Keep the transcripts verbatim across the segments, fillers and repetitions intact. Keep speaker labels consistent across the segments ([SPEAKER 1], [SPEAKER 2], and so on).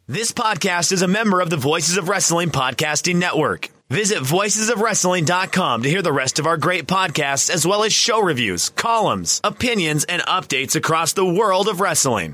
[SPEAKER 1] This podcast is a member of the Voices of Wrestling Podcasting Network. Visit voices of wrestling dot com to hear the rest of our great podcasts, as well as show reviews, columns, opinions, and updates across the world of wrestling.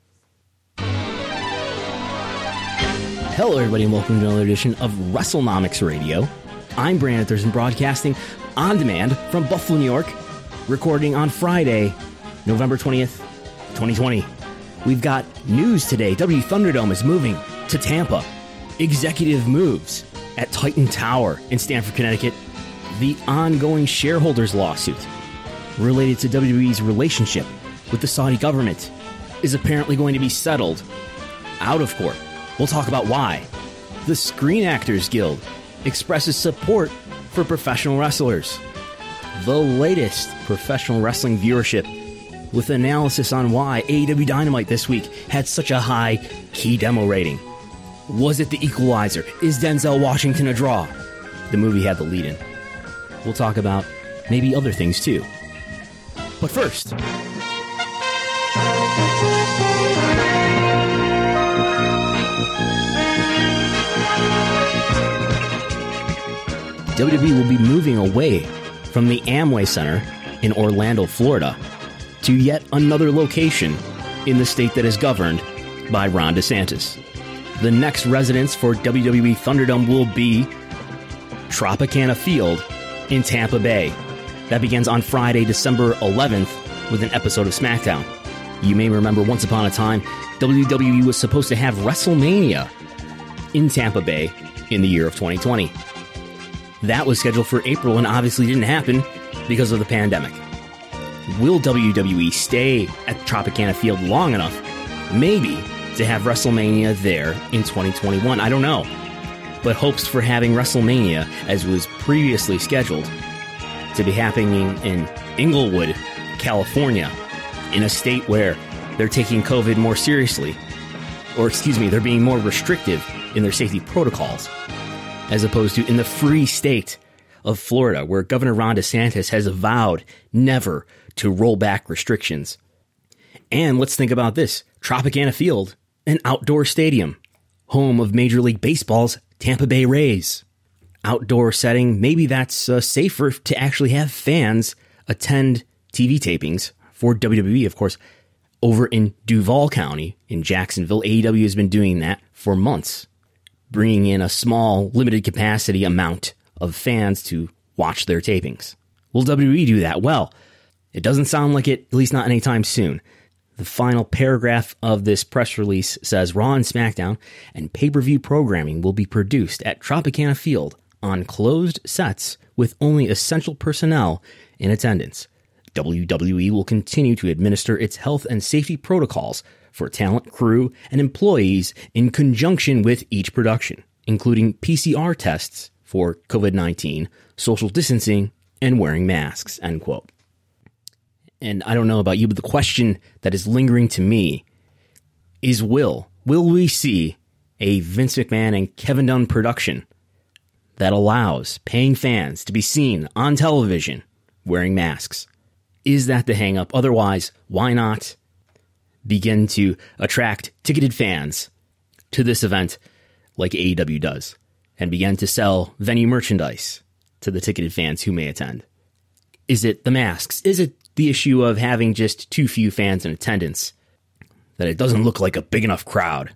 [SPEAKER 2] Hello, everybody, and welcome to another edition of WrestleNomics Radio. I'm Brandon Thurston, broadcasting on demand from Buffalo, New York, recording on Friday, November twentieth, twenty twenty. We've got news today. W Thunderdome is moving to Tampa. Executive moves at Titan Tower in Stamford, Connecticut. The ongoing shareholders lawsuit related to W W E's relationship with the Saudi government is apparently going to be settled out of court. We'll talk about why. The Screen Actors Guild expresses support for professional wrestlers. The latest professional wrestling viewership, with analysis on why A E W Dynamite this week had such a high key demo rating. Was it the equalizer? Is Denzel Washington a draw? The movie had the lead-in. We'll talk about maybe other things too. But first, W W E will be moving away from the Amway Center in Orlando, Florida, to yet another location in the state that is governed by Ron DeSantis. The next residence for W W E Thunderdome will be Tropicana Field in Tampa Bay. That begins on Friday, December eleventh, with an episode of SmackDown. You may remember once upon a time, W W E was supposed to have WrestleMania in Tampa Bay in the year of twenty twenty. That was scheduled for April and obviously didn't happen because of the pandemic. Will W W E stay at Tropicana Field long enough, maybe, to have WrestleMania there in twenty twenty-one? I don't know. But hopes for having WrestleMania, as was previously scheduled, to be happening in Inglewood, California, in a state where they're taking COVID more seriously, or excuse me, they're being more restrictive in their safety protocols, as opposed to in the free state of Florida, where Governor Ron DeSantis has vowed never to roll back restrictions. And let's think about this. Tropicana Field, an outdoor stadium, home of Major League Baseball's Tampa Bay Rays. Outdoor setting, maybe that's uh, safer to actually have fans attend T V tapings for W W E, of course. Over in Duval County, in Jacksonville, A E W has been doing that for months, bringing in a small, limited capacity amount of fans to watch their tapings. Will W W E do that? Well, it doesn't sound like it, at least not anytime soon. The final paragraph of this press release says Raw and SmackDown and pay-per-view programming will be produced at Tropicana Field on closed sets with only essential personnel in attendance. W W E will continue to administer its health and safety protocols for talent, crew, and employees in conjunction with each production, including P C R tests for COVID nineteen, social distancing, and wearing masks, end quote. And I don't know about you, but the question that is lingering to me is will. Will we see a Vince McMahon and Kevin Dunn production that allows paying fans to be seen on television wearing masks? Is that the hang-up? Otherwise, why not begin to attract ticketed fans to this event like A E W does and begin to sell venue merchandise to the ticketed fans who may attend? Is it the masks? Is it the issue of having just too few fans in attendance, that it doesn't look like a big enough crowd?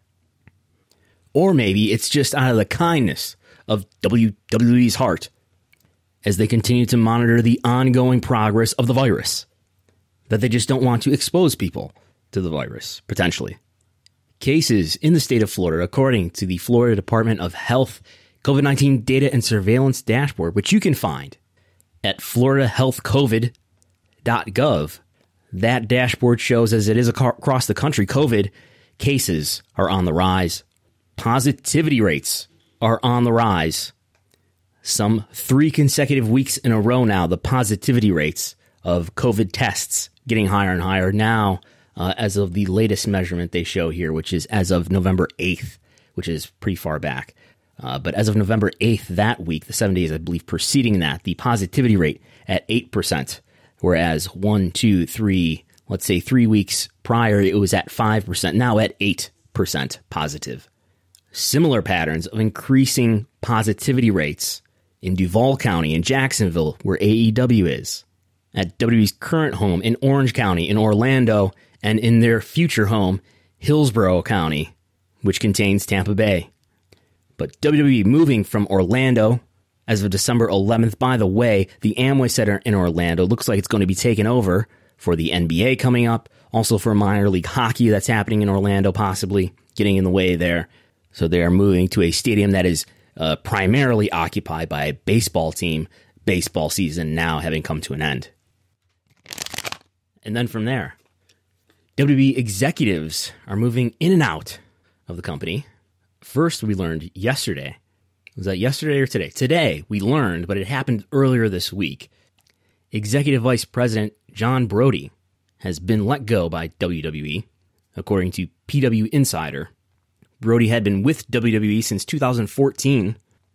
[SPEAKER 2] Or maybe it's just out of the kindness of W W E's heart as they continue to monitor the ongoing progress of the virus, that they just don't want to expose people to the virus, potentially. Cases in the state of Florida, according to the Florida Department of Health COVID nineteen Data and Surveillance Dashboard, which you can find at florida health covid dot gov. That dashboard shows, as it is across the country, COVID cases are on the rise. Positivity rates are on the rise. Some three consecutive weeks in a row now, the positivity rates of COVID tests getting higher and higher. Now, uh, as of the latest measurement they show here, which is as of November eighth, which is pretty far back. Uh, but as of November eighth that week, the seven days, I believe, preceding that, the positivity rate at eight percent. Whereas one, two, three, let's say three weeks prior, it was at five percent, now at eight percent positive. similar patterns of increasing positivity rates in Duval County and Jacksonville, where A E W is, at W W E's current home in Orange County, in Orlando, and in their future home, Hillsborough County, which contains Tampa Bay. But W W E moving from Orlando as of December eleventh. By the way, the Amway Center in Orlando looks like it's going to be taken over for the N B A coming up, also for minor league hockey that's happening in Orlando, possibly getting in the way there. So they are moving to a stadium that is uh, primarily occupied by a baseball team, baseball season now having come to an end. And then from there, W W E executives are moving in and out of the company. First, we learned yesterday. Was that yesterday or today? Today, we learned, but it happened earlier this week. Executive Vice President John Brody has been let go by W W E, according to P W Insider. Brody had been with W W E since two thousand fourteen.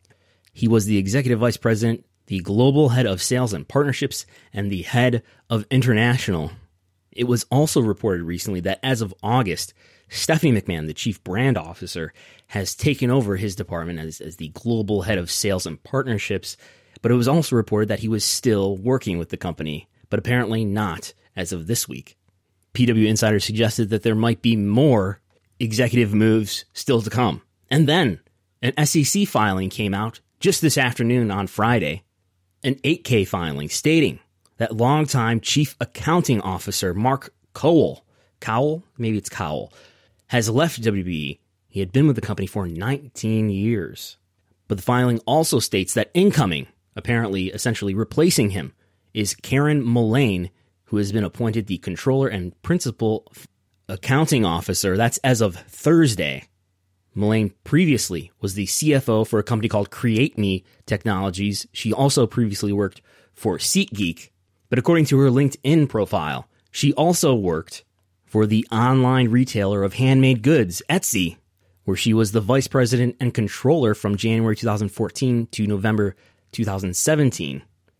[SPEAKER 2] He was the Executive Vice President, the Global Head of Sales and Partnerships, and the Head of International. It was also reported recently that as of August, Stephanie McMahon, the Chief Brand Officer, has taken over his department as, as the Global Head of Sales and Partnerships, but it was also reported that he was still working with the company, but apparently not as of this week. P W Insider suggested that there might be more executive moves still to come. And then an S E C filing came out just this afternoon on Friday, an eight K filing stating that longtime Chief Accounting Officer Mark Cowell, Cowell, maybe it's Cowell, has left W W E. He had been with the company for nineteen years. But the filing also states that incoming, apparently essentially replacing him, is Karen Mullane, who has been appointed the Controller and Principal Accounting Officer. That's as of Thursday. Mullane previously was the C F O for a company called Create Me Technologies. She also previously worked for SeatGeek, but according to her LinkedIn profile, she also worked for the online retailer of handmade goods, Etsy, where she was the vice president and controller from January two thousand fourteen to November two thousand seventeen,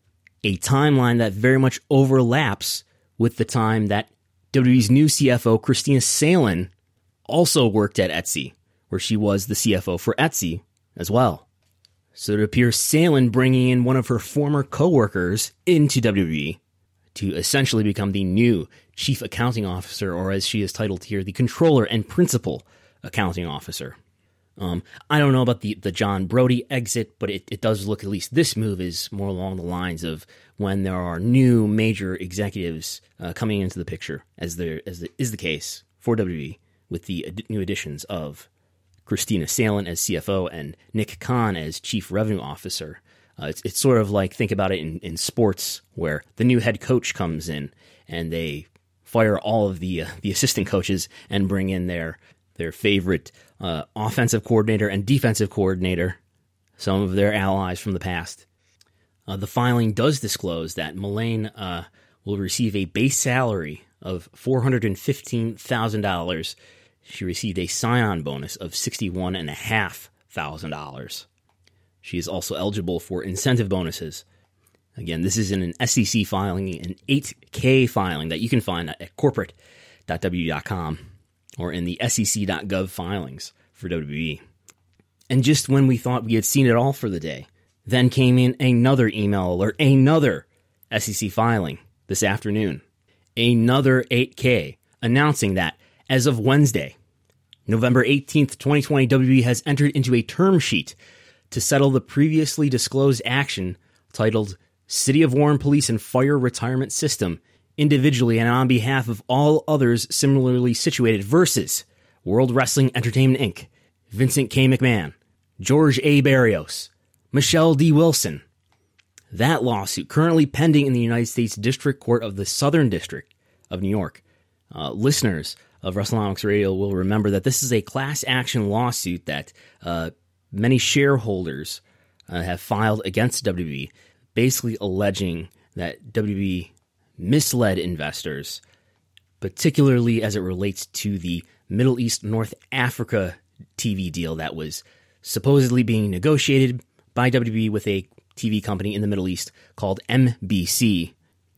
[SPEAKER 2] a timeline that very much overlaps with the time that W W E's new C F O, Christina Salen, also worked at Etsy, where she was the C F O for Etsy as well. So it appears Salen bringing in one of her former coworkers into W W E to essentially become the new Chief Accounting Officer, or as she is titled here, the Controller and Principal Accounting Officer. Um, I don't know about the, the John Brody exit, but it, it does look, at least this move is more along the lines of when there are new major executives uh, coming into the picture, as there as the, is the case for W W E, with the ad- new additions of Christina Salen as C F O and Nick Khan as Chief Revenue Officer. Uh, it's, it's sort of like, think about it in, in sports, where the new head coach comes in and they fire all of the uh, the assistant coaches and bring in their their favorite uh, offensive coordinator and defensive coordinator, some of their allies from the past. Uh, the filing does disclose that Mullane uh, will receive a base salary of four hundred fifteen thousand dollars. She received a sign-on bonus of sixty-one thousand five hundred dollars. She is also eligible for incentive bonuses. Again, this is in an S E C filing, an eight K filing that you can find at corporate dot w dot com or in the S E C dot gov filings for W W E. And just when we thought we had seen it all for the day, then came in another email alert, another S E C filing this afternoon, another eight K announcing that as of Wednesday, November eighteenth, twenty twenty, W W E has entered into a term sheet to settle the previously disclosed action titled City of Warren Police and Fire Retirement System, individually and on behalf of all others similarly situated, versus World Wrestling Entertainment Incorporated, Vincent K. McMahon, George A. Barrios, Michelle D. Wilson. That lawsuit currently pending in the United States District Court of the Southern District of New York. Uh, listeners of WrestleNomics Radio will remember that this is a class action lawsuit that uh, many shareholders uh, have filed against W W E, basically alleging that W W E misled investors, particularly as it relates to the Middle East North Africa T V deal that was supposedly being negotiated by W W E with a T V company in the Middle East called M B C,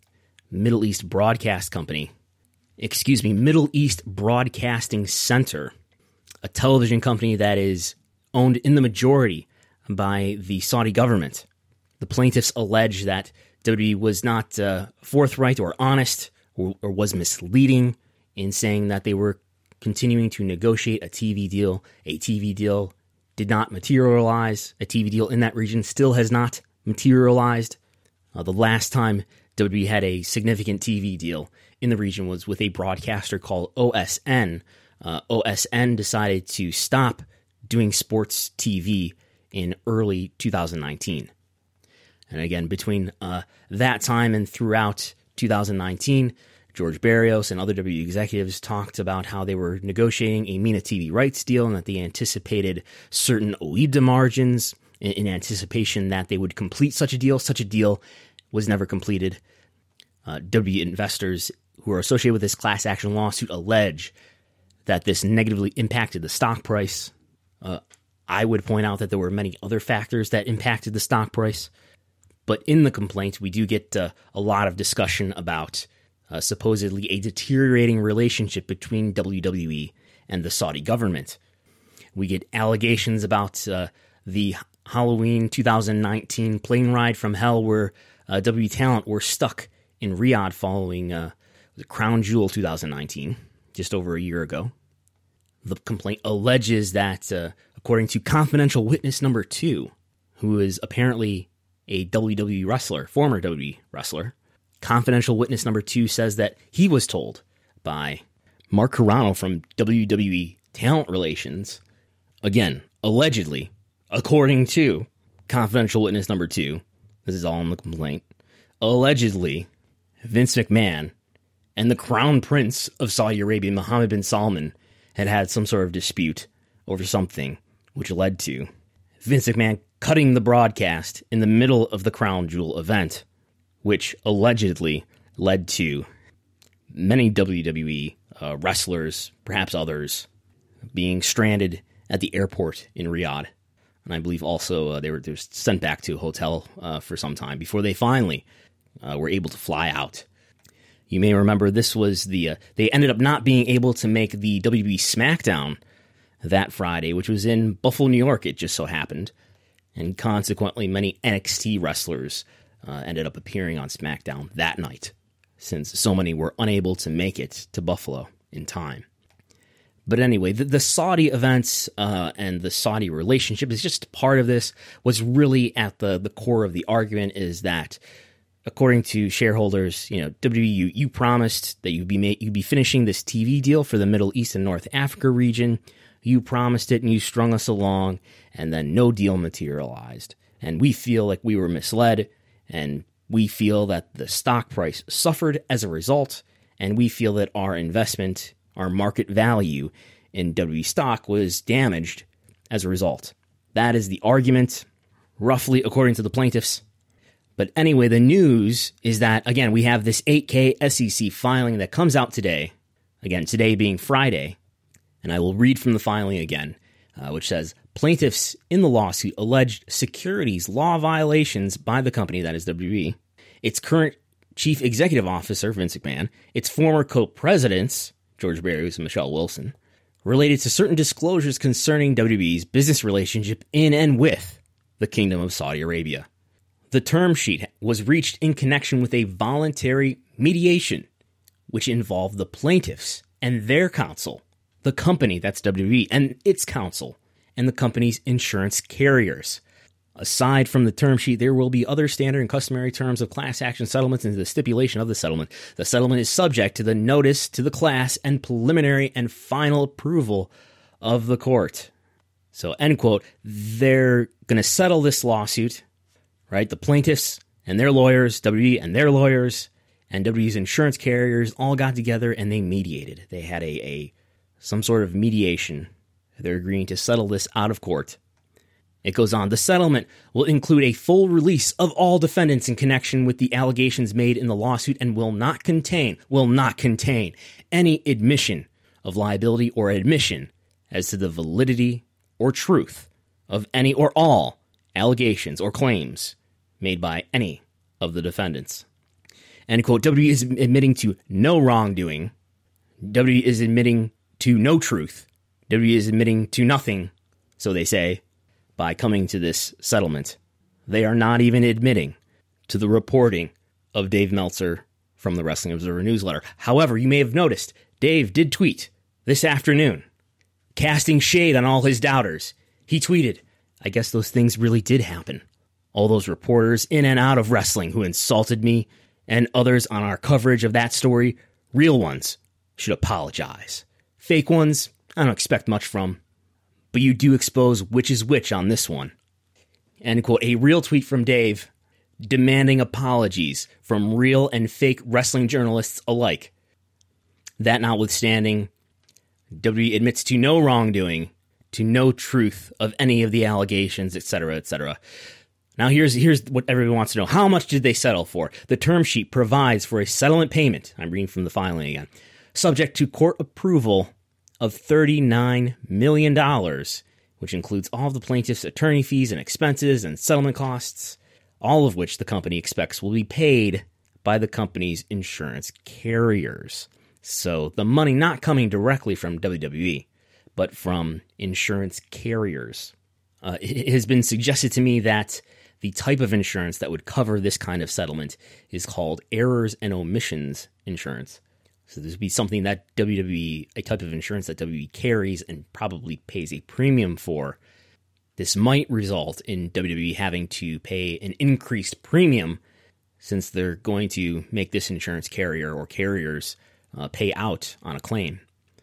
[SPEAKER 2] Middle East Broadcast Company. Excuse me, Middle East Broadcasting Center, a television company that is owned in the majority by the Saudi government. The plaintiffs allege that W W E was not uh, forthright or honest or, or was misleading in saying that they were continuing to negotiate a T V deal. A T V deal did not materialize. A T V deal in that region still has not materialized. Uh, the last time W W E had a significant T V deal in the region was with a broadcaster called O S N. Uh, O S N decided to stop doing sports T V in early two thousand nineteen. And again, between uh, that time and throughout two thousand nineteen, George Barrios and other W W E executives talked about how they were negotiating a MENA T V rights deal and that they anticipated certain O I B D A margins in, in anticipation that they would complete such a deal. Such a deal was never completed. Uh, W W E investors who are associated with this class action lawsuit allege that this negatively impacted the stock price. Uh, I would point out that there were many other factors that impacted the stock price. But in the complaint, we do get uh, a lot of discussion about uh, supposedly a deteriorating relationship between W W E and the Saudi government. We get allegations about uh, the Halloween two thousand nineteen plane ride from hell where uh, W W E talent were stuck in Riyadh following uh, the Crown Jewel two thousand nineteen, just over a year ago. The complaint alleges that, uh, according to confidential witness number two, who is apparently a W W E wrestler, former W W E wrestler, confidential witness number two says that he was told by Mark Carano from W W E Talent Relations, again, allegedly, according to confidential witness number two, this is all in the complaint, allegedly, Vince McMahon and the Crown Prince of Saudi Arabia, Mohammed bin Salman, had had some sort of dispute over something, which led to Vince McMahon cutting the broadcast in the middle of the Crown Jewel event, which allegedly led to many W W E uh, wrestlers, perhaps others, being stranded at the airport in Riyadh. And I believe also uh, they, were, they were sent back to a hotel uh, for some time before they finally uh, were able to fly out. You may remember this was the, uh, they ended up not being able to make the W W E SmackDown that Friday, which was in Buffalo, New York, it just so happened. And consequently, many N X T wrestlers uh, ended up appearing on SmackDown that night, since so many were unable to make it to Buffalo in time. But anyway, the, the Saudi events uh, and the Saudi relationship is just part of this. What's really at the, the core of the argument is that, according to shareholders, you know, W W E, you, you promised that you'd be ma- you'd be finishing this T V deal for the Middle East and North Africa region. You promised it and you strung us along, and then no deal materialized. And we feel like we were misled, and we feel that the stock price suffered as a result, and we feel that our investment, our market value in W W E stock was damaged as a result. That is the argument, roughly according to the plaintiffs. But anyway, the news is that, again, we have this eight K S E C filing that comes out today. Again, today being Friday. And I will read from the filing again, uh, which says, plaintiffs in the lawsuit alleged securities law violations by the company, that is W W E, its current chief executive officer, Vince McMahon, its former co-presidents, George Barrios and Michelle Wilson, related to certain disclosures concerning W W E's business relationship in and with the Kingdom of Saudi Arabia. The term sheet was reached in connection with a voluntary mediation, which involved the plaintiffs and their counsel, the company, that's W W E, and its counsel, and the company's insurance carriers. Aside from the term sheet, there will be other standard and customary terms of class action settlements and the stipulation of the settlement. The settlement is subject to the notice to the class and preliminary and final approval of the court. So, end quote. They're going to settle this lawsuit, right? The plaintiffs and their lawyers, W W E and their lawyers, and W W E's insurance carriers all got together and they mediated. They had a, a some sort of mediation. They're agreeing to settle this out of court. It goes on. The settlement will include a full release of all defendants in connection with the allegations made in the lawsuit and will not contain, will not contain any admission of liability or admission as to the validity or truth of any or all allegations or claims made by any of the defendants. End quote. W W E is admitting to no wrongdoing. W W E is admitting to no truth. W W E is admitting to nothing, so they say, by coming to this settlement. They are not even admitting to the reporting of Dave Meltzer from the Wrestling Observer newsletter. However, you may have noticed Dave did tweet this afternoon, casting shade on all his doubters. He tweeted, "I guess those things really did happen. All those reporters in and out of wrestling who insulted me and others on our coverage of that story, real ones, should apologize. Fake ones, I don't expect much from. But you do expose which is which on this one." End quote. A real tweet from Dave demanding apologies from real and fake wrestling journalists alike. That notwithstanding, W W E admits to no wrongdoing, to no truth of any of the allegations, et cetera, et cetera. Now here's here's what everyone wants to know. How much did they settle for? The term sheet provides for a settlement payment, I'm reading from the filing again, subject to court approval of thirty-nine million dollars, which includes all of the plaintiff's attorney fees and expenses and settlement costs, all of which the company expects will be paid by the company's insurance carriers. So the money not coming directly from W W E, but from insurance carriers. Uh, it has been suggested to me that the type of insurance that would cover this kind of settlement is called errors and omissions insurance. So this would be something that W W E, a type of insurance that W W E carries and probably pays a premium for. This might result in W W E having to pay an increased premium since they're going to make this insurance carrier or carriers uh, pay out on a claim.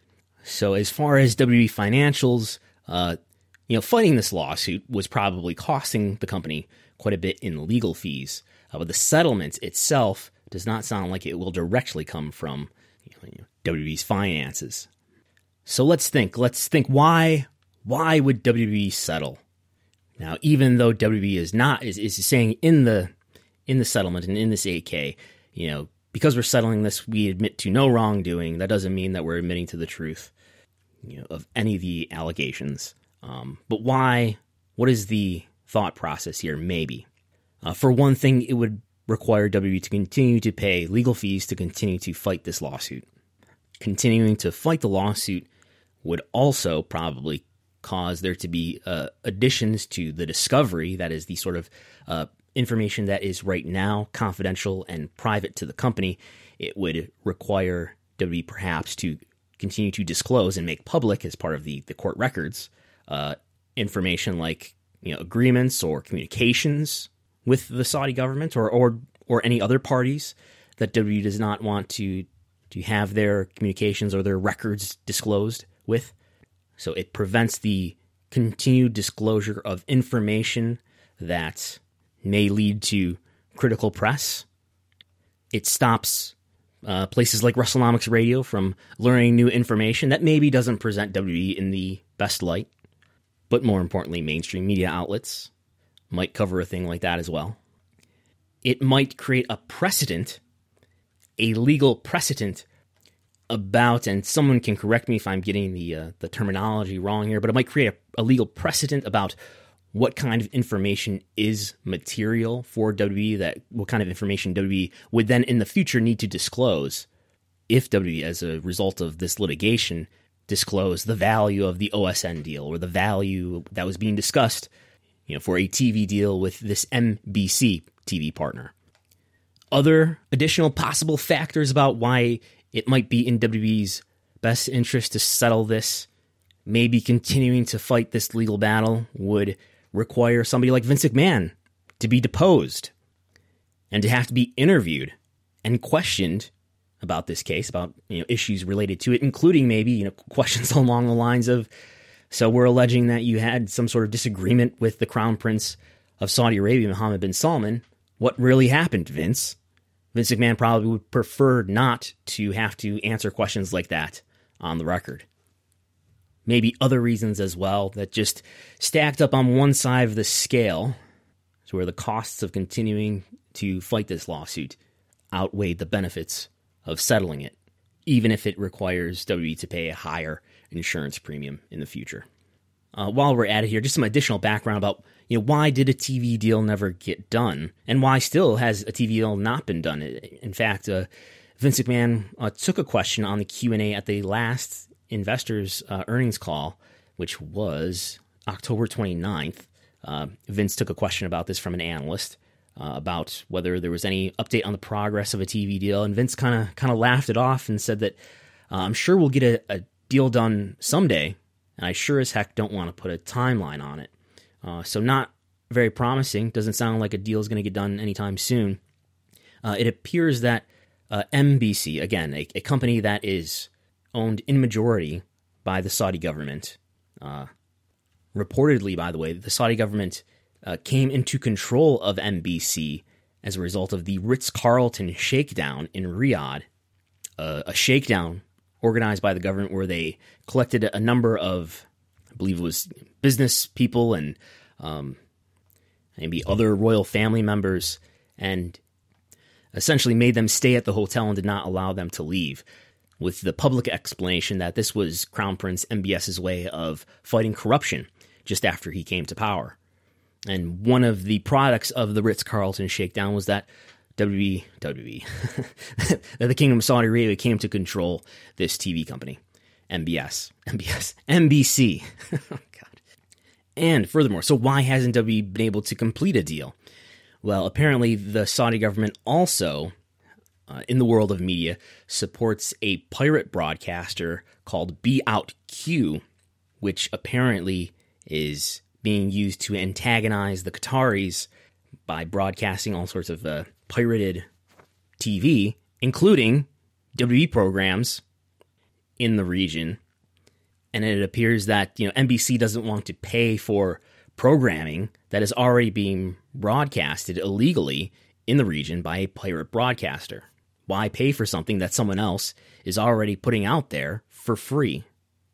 [SPEAKER 2] So as far as W W E financials, uh, you know, fighting this lawsuit was probably costing the company quite a bit in legal fees. Uh, but the settlement itself does not sound like it will directly come from you know, W W E's finances. So let's think. Let's think. Why? Why would W W E settle? Now, even though W W E is not is, is saying in the in the settlement and in this eight K, you know, because we're settling this, we admit to no wrongdoing. That doesn't mean that we're admitting to the truth, you know, of any of the allegations. Um, but why? What is the thought process here? Maybe. Uh, for one thing, it would require W W E to continue to pay legal fees to continue to fight this lawsuit. Continuing to fight the lawsuit would also probably cause there to be uh, additions to the discovery, that is the sort of uh, information that is right now confidential and private to the company. It would require W W E perhaps to continue to disclose and make public as part of the, the court records uh, information like you know agreements or communications with the Saudi government or or or any other parties that W W E does not want to to have their communications or their records disclosed with. So it prevents the continued disclosure of information that may lead to critical press. It stops uh, places like WrestleNomics Radio from learning new information that maybe doesn't present W W E in the best light. But more importantly, mainstream media outlets might cover a thing like that as well. It might create a precedent, a legal precedent about, and someone can correct me if I'm getting the uh, the terminology wrong here, but it might create a, a legal precedent about what kind of information is material for W W E, that what kind of information W W E would then in the future need to disclose if W W E, as a result of this litigation, disclose the value of the O S N deal or the value that was being discussed, you know, for a T V deal with this N B C T V partner. Other additional possible factors about why it might be in W W E's best interest to settle this, maybe continuing to fight this legal battle, would require somebody like Vince McMahon to be deposed and to have to be interviewed and questioned about this case, about you know issues related to it, including maybe you know questions along the lines of, so we're alleging that you had some sort of disagreement with the Crown Prince of Saudi Arabia, Mohammed bin Salman. What really happened, Vince? Vince McMahon probably would prefer not to have to answer questions like that on the record. Maybe other reasons as well that just stacked up on one side of the scale to where the costs of continuing to fight this lawsuit outweighed the benefits of settling it, even if it requires W W E to pay a higher insurance premium in the future. Uh, while we're at it here, just some additional background about you know why did a T V deal never get done, and why still has a T V deal not been done. In fact, uh, Vince McMahon uh, took a question on the Q and A at the last investors uh, earnings call, which was October twenty-ninth, uh, Vince took a question about this from an analyst uh, about whether there was any update on the progress of a T V deal, and Vince kind of kind of laughed it off and said that uh, I'm sure we'll get a, a deal done someday, and I sure as heck don't want to put a timeline on it. Uh, so not very promising. Doesn't sound like a deal is going to get done anytime soon. Uh, it appears that uh, M B C, again, a, a company that is owned in majority by the Saudi government, uh, reportedly, by the way, the Saudi government uh, came into control of M B C as a result of the Ritz-Carlton shakedown in Riyadh, uh, a shakedown organized by the government where they collected a number of, I believe it was business people and um, maybe other royal family members, and essentially made them stay at the hotel and did not allow them to leave, with the public explanation that this was Crown Prince MBS's way of fighting corruption just after he came to power. And one of the products of the Ritz-Carlton shakedown was that W W E, W W E, that the Kingdom of Saudi Arabia came to control this T V company, M B S, M B S, M B C. Oh, God. And furthermore, so why hasn't W W E been able to complete a deal? Well, apparently the Saudi government also, uh, in the world of media, supports a pirate broadcaster called Be Out Q, which apparently is being used to antagonize the Qataris by broadcasting all sorts of uh, pirated T V, including W W E programs in the region. And it appears that, you know, N B C doesn't want to pay for programming that is already being broadcasted illegally in the region by a pirate broadcaster. Why pay for something that someone else is already putting out there for free?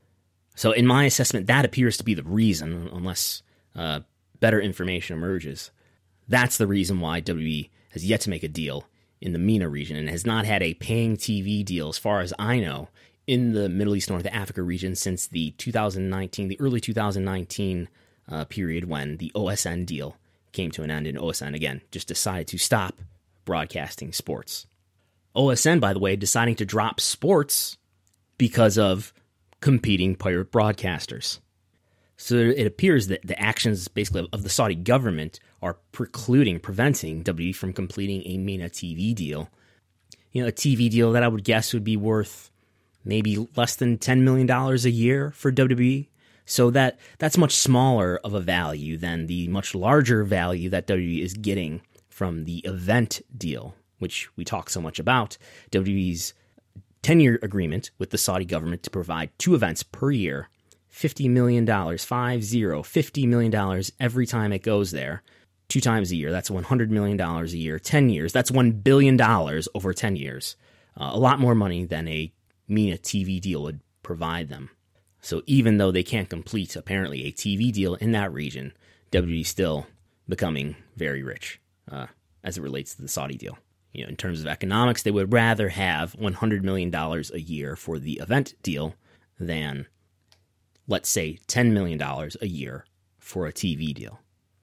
[SPEAKER 2] So in my assessment, that appears to be the reason, unless uh, better information emerges. That's the reason why W W E has yet to make a deal in the MENA region and has not had a paying T V deal, as far as I know, in the Middle East, North Africa region since the two thousand nineteen, the early two thousand nineteen uh, period when the O S N deal came to an end, and O S N, again, just decided to stop broadcasting sports. O S N, by the way, deciding to drop sports because of competing pirate broadcasters. So it appears that the actions, basically, of the Saudi government are precluding, preventing W W E from completing a MENA T V deal. You know, a T V deal that I would guess would be worth maybe less than ten million dollars a year for W W E. So that that's much smaller of a value than the much larger value that W W E is getting from the event deal, which we talk so much about. W W E's ten-year agreement with the Saudi government to provide two events per year, fifty million dollars, five zero, fifty million dollars every time it goes there, two times a year. That's one hundred million dollars a year, ten years. That's one billion dollars over ten years. Uh, a lot more money than a MENA T V deal would provide them. So even though they can't complete, apparently, a T V deal in that region, W W E is still becoming very rich uh, as it relates to the Saudi deal. You know, in terms of economics, they would rather have one hundred million dollars a year for the event deal than, let's say, ten million dollars a year for a T V deal.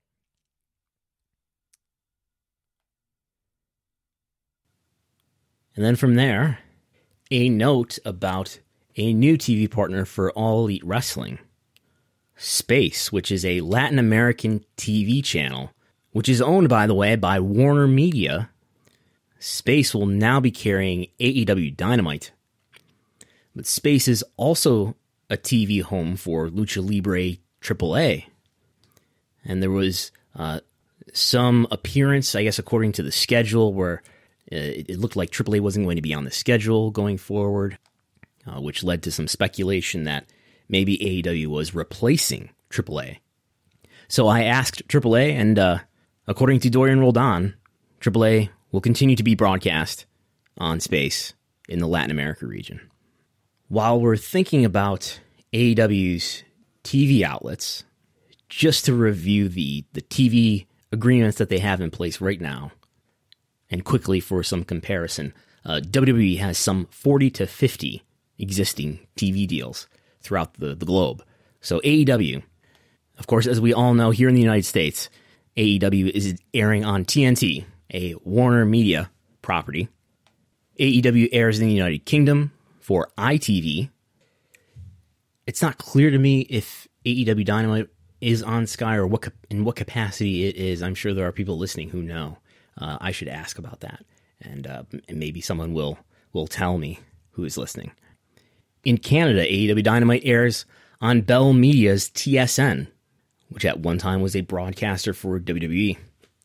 [SPEAKER 2] And then from there, a note about a new T V partner for All Elite Wrestling, Space, which is a Latin American T V channel, which is owned, by the way, by Warner Media. Space will now be carrying A E W Dynamite. But Space is also a T V home for Lucha Libre triple A. And there was uh, some appearance, I guess, according to the schedule, where uh, it looked like triple A wasn't going to be on the schedule going forward, uh, which led to some speculation that maybe A E W was replacing triple A. So I asked triple A, and uh, according to Dorian Roldan, triple A will continue to be broadcast on Space in the Latin America region. While we're thinking about A E W's T V outlets, just to review the, the T V agreements that they have in place right now, and quickly for some comparison, uh, W W E has some forty to fifty existing T V deals throughout the, the globe. So A E W, of course, as we all know, here in the United States, A E W is airing on T N T, a Warner Media property. A E W airs in the United Kingdom for I T V. It's not clear to me if A E W Dynamite is on Sky or what in what capacity it is. I'm sure there are people listening who know. Uh, I should ask about that, and, uh, and maybe someone will will tell me who is listening. In Canada, A E W Dynamite airs on Bell Media's T S N, which at one time was a broadcaster for W W E.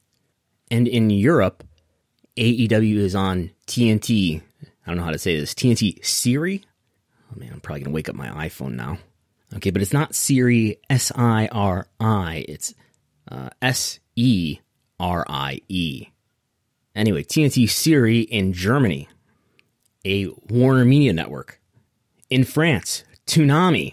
[SPEAKER 2] And in Europe, A E W is on T N T. I don't know how to say this. T N T Siri? Oh man, I'm probably going to wake up my iPhone now. Okay, but it's not Siri, S I R I. It's uh, S E R I E. Anyway, T N T Siri in Germany, a Warner Media Network. In France, Toonami,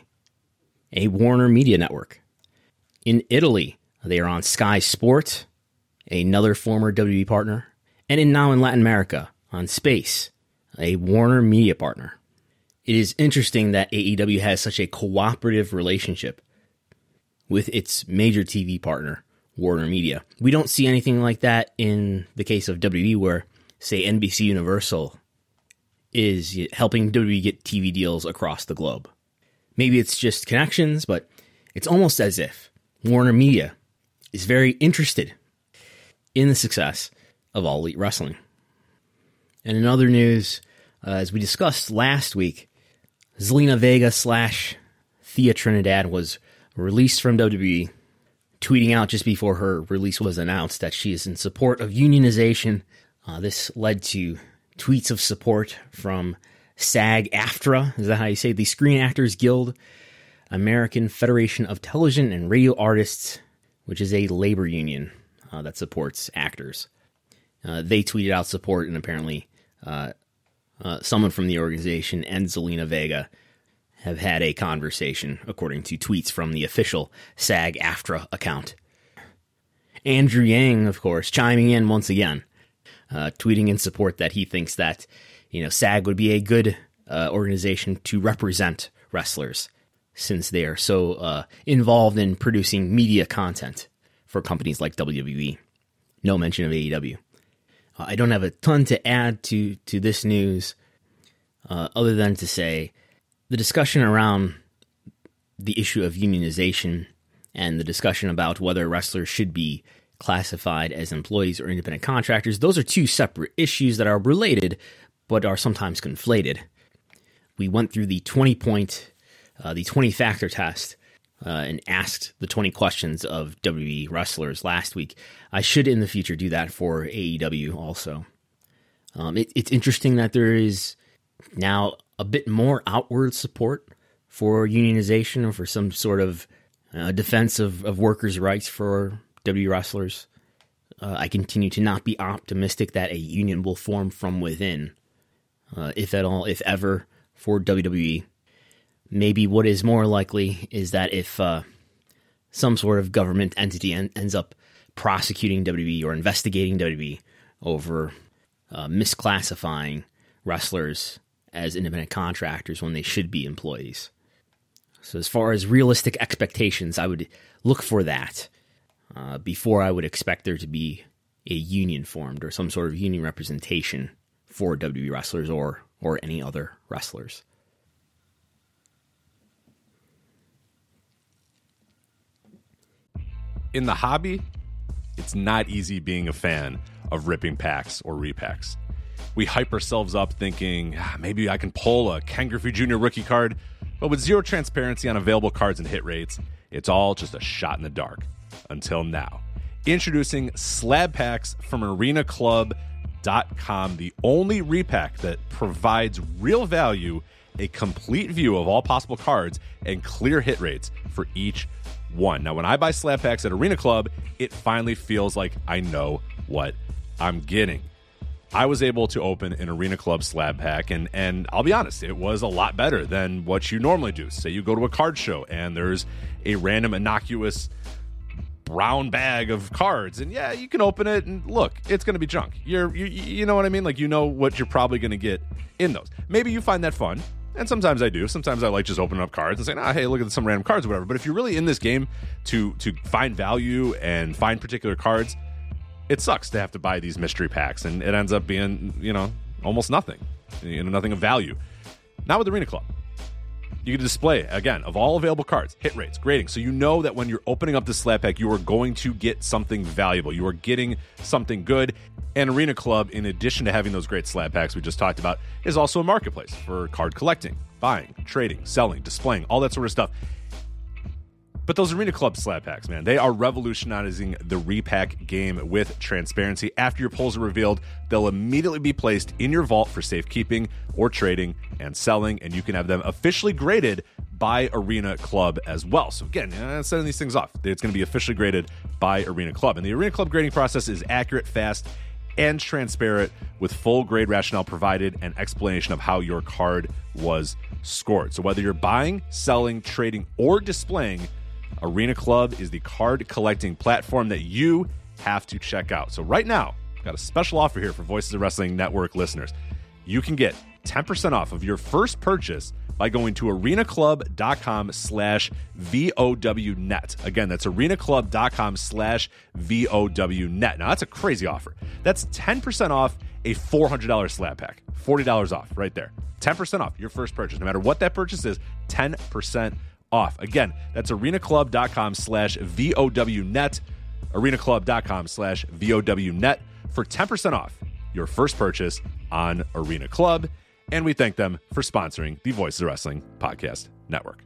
[SPEAKER 2] a Warner Media Network. In Italy, they are on Sky Sport, another former W W E partner. And in now in Latin America, on Space, a Warner Media partner. It is interesting that A E W has such a cooperative relationship with its major T V partner, Warner Media. We don't see anything like that in the case of W W E, where, say, N B C Universal is helping W W E get T V deals across the globe. Maybe it's just connections, but it's almost as if Warner Media is very interested in the success of All Elite Wrestling. And in other news, uh, as we discussed last week, Zelina Vega slash Thea Trinidad was released from W W E, tweeting out just before her release was announced that she is in support of unionization. Uh, this led to tweets of support from SAG-AFTRA, is that how you say it? The Screen Actors Guild, American Federation of Television and Radio Artists, which is a labor union uh, that supports actors. Uh, they tweeted out support, and apparently uh, uh, someone from the organization and Zelina Vega have had a conversation, according to tweets from the official SAG-AFTRA account. Andrew Yang, of course, chiming in once again, uh, tweeting in support that he thinks that, you know, SAG would be a good uh, organization to represent wrestlers, since they are so uh, involved in producing media content for companies like W W E. No mention of A E W. Uh, I don't have a ton to add to, to this news, uh, other than to say the discussion around the issue of unionization and the discussion about whether wrestlers should be classified as employees or independent contractors, those are two separate issues that are related, but are sometimes conflated. We went through the twenty-point, uh, the twenty-factor test, uh, and asked the twenty questions of W W E wrestlers last week. I should in the future do that for A E W also. Um, it, it's interesting that there is now a bit more outward support for unionization or for some sort of uh, defense of, of workers' rights for W W E wrestlers. Uh, I continue to not be optimistic that a union will form from within, uh, if at all, if ever, for W W E. Maybe what is more likely is that if uh, some sort of government entity en- ends up prosecuting W W E or investigating W W E over uh, misclassifying wrestlers as independent contractors when they should be employees. So as far as realistic expectations, I would look for that uh, before I would expect there to be a union formed or some sort of union representation for W W E wrestlers or or any other wrestlers.
[SPEAKER 3] In the hobby, it's not easy being a fan of ripping packs or repacks. We hype ourselves up thinking, ah, maybe I can pull a Ken Griffey Junior rookie card, but with zero transparency on available cards and hit rates, it's all just a shot in the dark. Until now. Introducing Slab Packs from Arena Club dot com, the only repack that provides real value, a complete view of all possible cards, and clear hit rates for each one. Now, when I buy Slab Packs at Arena Club, it finally feels like I know what I'm getting. I was able to open an Arena Club Slab Pack, and, and I'll be honest, it was a lot better than what you normally do. Say you go to a card show, and there's a random innocuous brown bag of cards, and yeah, you can open it, and look, it's going to be junk. You're, you, you know what I mean? Like, you know what you're probably going to get in those. Maybe you find that fun, and sometimes I do. Sometimes I like just opening up cards and saying, ah, hey, look at some random cards or whatever. But if you're really in this game to to find value and find particular cards, it sucks to have to buy these mystery packs, and it ends up being, you know, almost nothing, you know, nothing of value. Not with Arena Club. You get a display, again, of all available cards, hit rates, grading, so you know that when you're opening up the slab pack, you are going to get something valuable. You are getting something good. And Arena Club, in addition to having those great slab packs we just talked about, is also a marketplace for card collecting, buying, trading, selling, displaying, all that sort of stuff. But those Arena Club slab packs, man, they are revolutionizing the repack game with transparency. After your pulls are revealed, they'll immediately be placed in your vault for safekeeping or trading and selling, and you can have them officially graded by Arena Club as well. So again, uh, sending these things off, it's going to be officially graded by Arena Club. And the Arena Club grading process is accurate, fast, and transparent, with full grade rationale provided and explanation of how your card was scored. So whether you're buying, selling, trading, or displaying, Arena Club is the card collecting platform that you have to check out. So right now, I've got a special offer here for Voices of Wrestling Network listeners. You can get ten percent off of your first purchase by going to arenaclub.com slash VOWnet. Again, that's arenaclub.com slash VOWnet. Now, that's a crazy offer. That's ten percent off a four hundred dollars slab pack. forty dollars off right there. ten percent off your first purchase. No matter what that purchase is, ten percent off. Again, that's arenaclub.com slash VOWnet. arenaclub.com slash VOWnet for ten percent off your first purchase on Arena Club. And we thank them for sponsoring the Voices of Wrestling Podcast Network.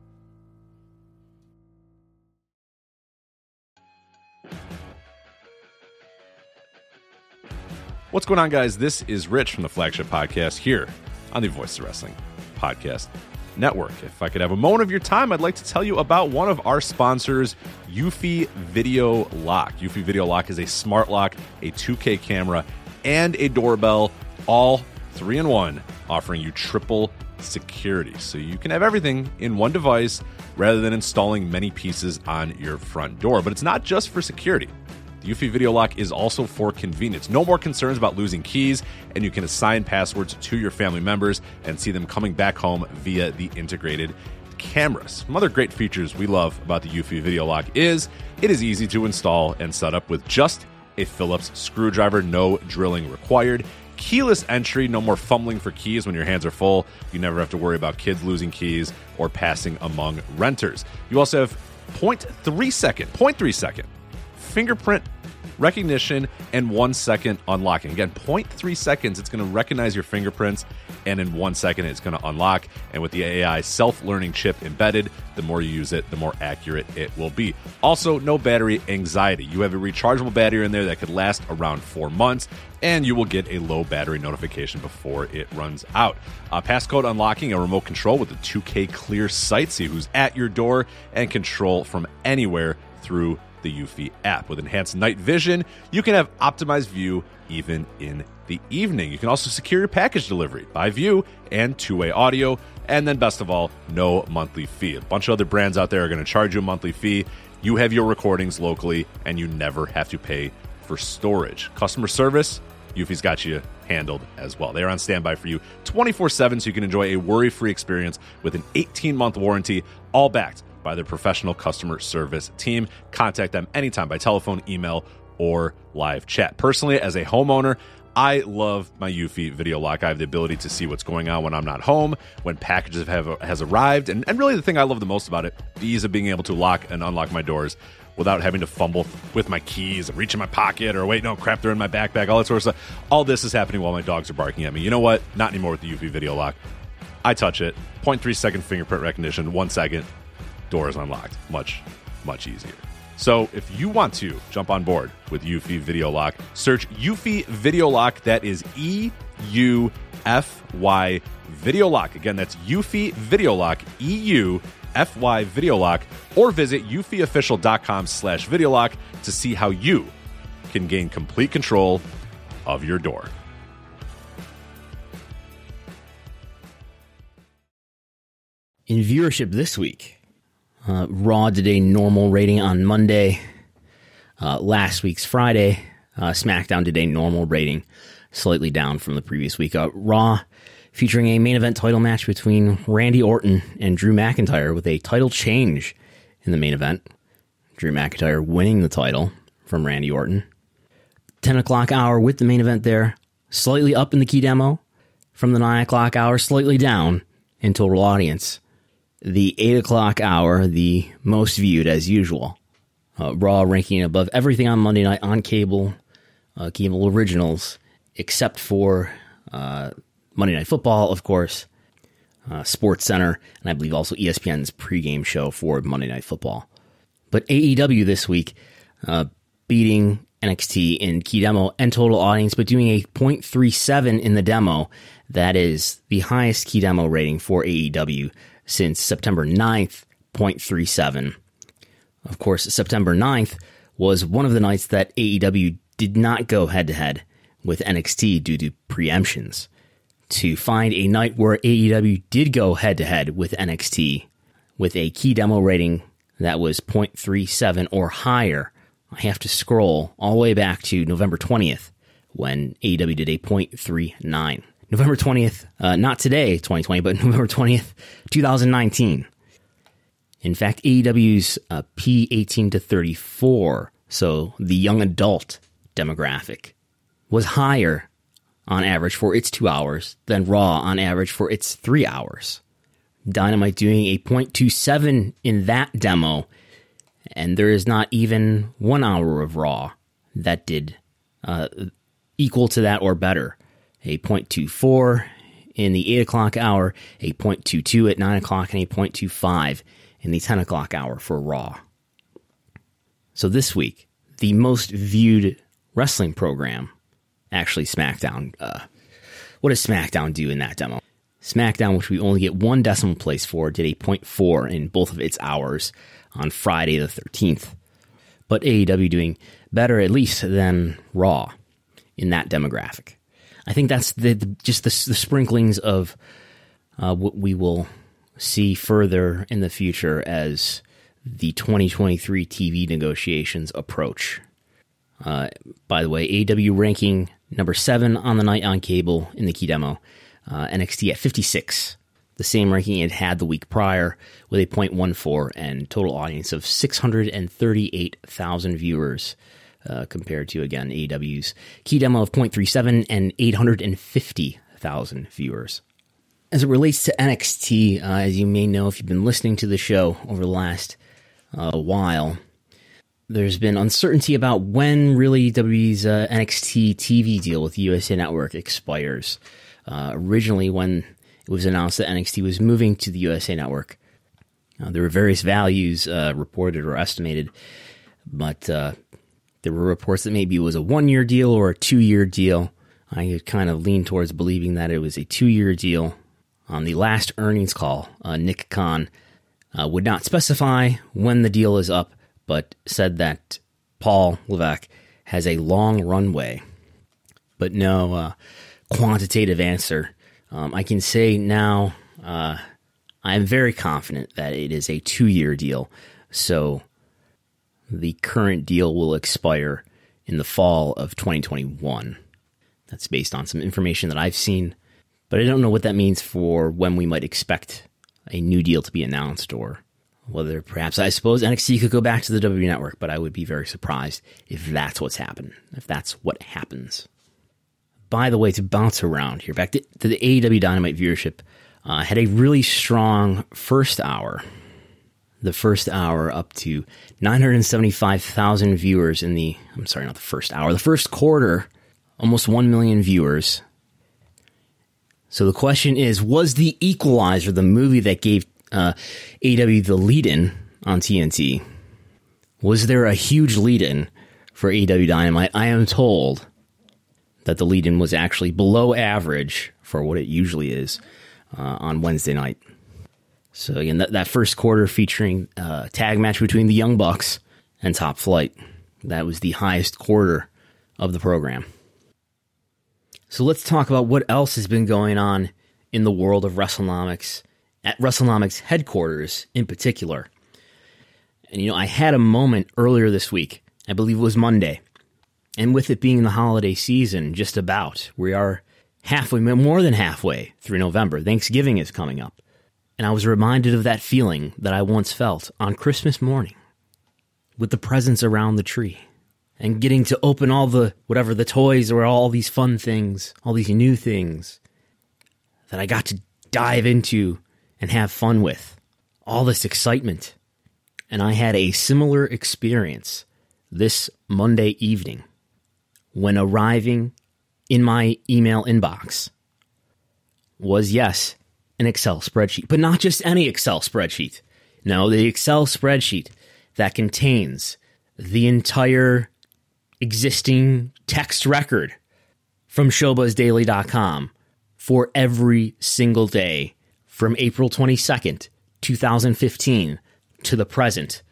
[SPEAKER 3] What's going on, guys? This is Rich from the Flagship Podcast here on the Voices of Wrestling Podcast Network. If I could have a moment of your time, I'd like to tell you about one of our sponsors, Eufy Video Lock. Eufy Video Lock is a smart lock, a two K camera, and a doorbell, all three in one, offering you triple security. So you can have everything in one device rather than installing many pieces on your front door. But it's not just for security. The Eufy Video Lock is also for convenience. No more concerns about losing keys, and you can assign passwords to your family members and see them coming back home via the integrated cameras. Some other great features we love about the Eufy Video Lock is it is easy to install and set up with just a Phillips screwdriver, no drilling required. Keyless entry, no more fumbling for keys when your hands are full. You never have to worry about kids losing keys or passing among renters. You also have zero point three second, zero point three second fingerprint recognition and one second unlocking. Again, zero point three seconds, it's going to recognize your fingerprints, and in one second, it's going to unlock. And with the A I self-learning chip embedded, the more you use it, the more accurate it will be. Also, no battery anxiety. You have a rechargeable battery in there that could last around four months, and you will get a low battery notification before it runs out. Uh, passcode unlocking, a remote control with a two K clear sight, see who's at your door, and control from anywhere through the Eufy app. With enhanced night vision, you can have optimized view even in the evening. You can also secure your package delivery by view and two-way audio. And then best of all, no monthly fee. A bunch of other brands out there are going to charge you a monthly fee. You have your recordings locally, and you never have to pay for storage. Customer service, Eufy's got you handled as well. They're on standby for you twenty-four seven, so you can enjoy a worry-free experience with an eighteen-month warranty, all backed by their professional customer service team. Contact them anytime by telephone, email, or live chat. Personally, as a homeowner, I love my Eufy Video Lock. I have the ability to see what's going on when I'm not home, when packages have has arrived, and, and really the thing I love the most about it, the ease of being able to lock and unlock my doors without having to fumble with my keys and reach in my pocket or wait, no, crap, they're in my backpack, all that sort of stuff. All this is happening while my dogs are barking at me. You know what? Not anymore with the Eufy Video Lock. I touch it, zero point three second fingerprint recognition, one second, door is unlocked. Much, much easier. So if you want to jump on board with Eufy Video Lock, search Eufy Video Lock. That is E U F Y Video Lock. Again, that's Eufy Video Lock, E U F Y Video Lock, or visit eufyofficial.com slash video lock to see how you can gain complete control of your door.
[SPEAKER 2] In viewership this week, Uh, Raw did a normal rating on Monday. Uh, last week's Friday, uh, SmackDown did a normal rating, slightly down from the previous week. Uh, Raw featuring a main event title match between Randy Orton and Drew McIntyre with a title change in the main event. Drew McIntyre winning the title from Randy Orton. ten o'clock hour with the main event there, slightly up in the key demo from the nine o'clock hour, slightly down in total audience. the eight o'clock hour, the most viewed as usual. Uh, Raw ranking above everything on Monday night on cable, uh, cable originals, except for uh, Monday Night Football, of course, uh, Sports Center, and I believe also E S P N's pregame show for Monday Night Football. But A E W this week, uh, beating N X T in key demo and total audience, but doing a point three seven in the demo. That is the highest key demo rating for A E W since September ninth, point three seven. Of course, September ninth was one of the nights that A E W did not go head-to-head with N X T due to preemptions. To find a night where A E W did go head-to-head with N X T with a key demo rating that was point three seven or higher, I have to scroll all the way back to November twentieth when A E W did a point three nine. November twentieth, uh, not today, twenty twenty, but November twentieth, twenty nineteen. In fact, A E W's uh, P eighteen to thirty-four, so the young adult demographic, was higher on average for its two hours than Raw on average for its three hours. Dynamite doing a point two seven in that demo, and there is not even one hour of Raw that did uh, equal to that or better. A point two four in the eight o'clock hour, a point two two at nine o'clock, and a point two five in the ten o'clock hour for Raw. So this week, the most viewed wrestling program, actually SmackDown. Uh, what does SmackDown do in that demo? SmackDown, which we only get one decimal place for, did a point four in both of its hours on Friday the thirteenth. But A E W doing better, at least, than Raw in that demographic. I think that's the, the, just the, the sprinklings of uh, what we will see further in the future as the twenty twenty-three T V negotiations approach. Uh, by the way, A E W ranking number seven on the night on cable in the key demo. Uh, N X T at fifty-six, the same ranking it had the week prior, with a point one four and total audience of six hundred thirty-eight thousand viewers, uh, compared to, again, A E W's key demo of point three seven and eight hundred fifty thousand viewers. As it relates to N X T, uh, as you may know if you've been listening to the show over the last uh, while, there's been uncertainty about when really W W E's uh, N X T T V deal with U S A Network expires. Uh, originally, when it was announced that N X T was moving to the U S A Network, uh, there were various values uh, reported or estimated, but uh, there were reports that maybe it was a one-year deal or a two-year deal. I kind of leaned towards believing that it was a two-year deal. On the last earnings call, uh, Nick Khan uh, would not specify when the deal is up, but said that Paul Levesque has a long runway, but no uh, quantitative answer. Um, I can say now uh, I'm very confident that it is a two-year deal, so the current deal will expire in the fall of twenty twenty-one. That's based on some information that I've seen, but I don't know what that means for when we might expect a new deal to be announced, or whether perhaps, I suppose, N X T could go back to the W W E Network, but I would be very surprised if that's what's happened, if that's what happens. By the way, to bounce around here, back to, to the A E W Dynamite viewership, uh, had a really strong first hour. The first hour up to nine hundred seventy-five thousand viewers in the, I'm sorry, not the first hour, the first quarter, almost one million viewers. So the question is, was The Equalizer, the movie that gave uh, A E W the lead-in on T N T, was there a huge lead-in for A E W Dynamite? I am told that the lead-in was actually below average for what it usually is uh, on Wednesday night. So again, that, that first quarter featuring a uh, tag match between the Young Bucks and Top Flight, that was the highest quarter of the program. So let's talk about what else has been going on in the world of WrestleNomics, at WrestleNomics headquarters in particular. And you know, I had a moment earlier this week, I believe it was Monday, and with it being the holiday season, just about, we are halfway, more than halfway through November. Thanksgiving is coming up. And I was reminded of that feeling that I once felt on Christmas morning with the presents around the tree and getting to open all the, whatever, the toys or all these fun things, all these new things that I got to dive into and have fun with all this excitement. And I had a similar experience this Monday evening when arriving in my email inbox was, yes, an Excel spreadsheet, but not just any Excel spreadsheet. No, the Excel spreadsheet that contains the entire existing text record from showbuzz daily dot com for every single day from April twenty-second, twenty fifteen to the present.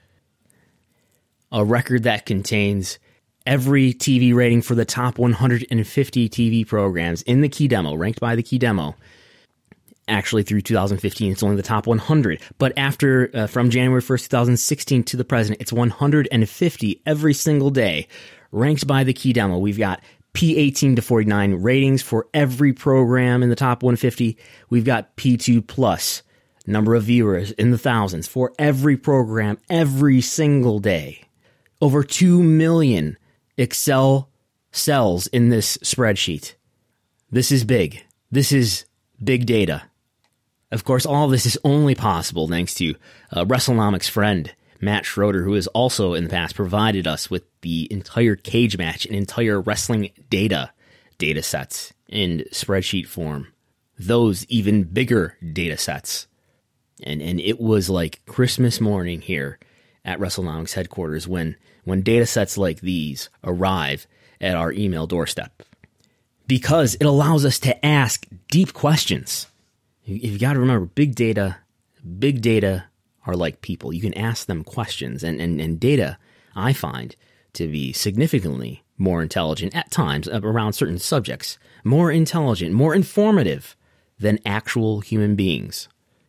[SPEAKER 2] A record that contains every T V rating for the top one hundred fifty T V programs in the Key Demo, ranked by the Key Demo. Actually, through two thousand fifteen, it's only the top one hundred. But after, uh, from January first, twenty sixteen to the present, it's one hundred fifty every single day, ranked by the Key Demo. We've got P eighteen to forty-nine ratings for every program in the top one hundred fifty. We've got P two plus, number of viewers in the thousands for every program every single day. Over two million Excel cells in this spreadsheet. This is big. This is big data. Of course, all of this is only possible thanks to uh, WrestleNomics friend Matt Schroeder, who has also in the past provided us with the entire cage match and entire wrestling data data sets in spreadsheet form. Those even bigger data sets. And and it was like Christmas morning here at WrestleNomics headquarters when, when data sets like these arrive at our email doorstep. Because it allows us to ask deep questions. You've got to remember, big data, big data are like people. You can ask them questions, and, and, and data, I find, to be significantly more intelligent at times around certain subjects, more intelligent, more informative than actual human beings.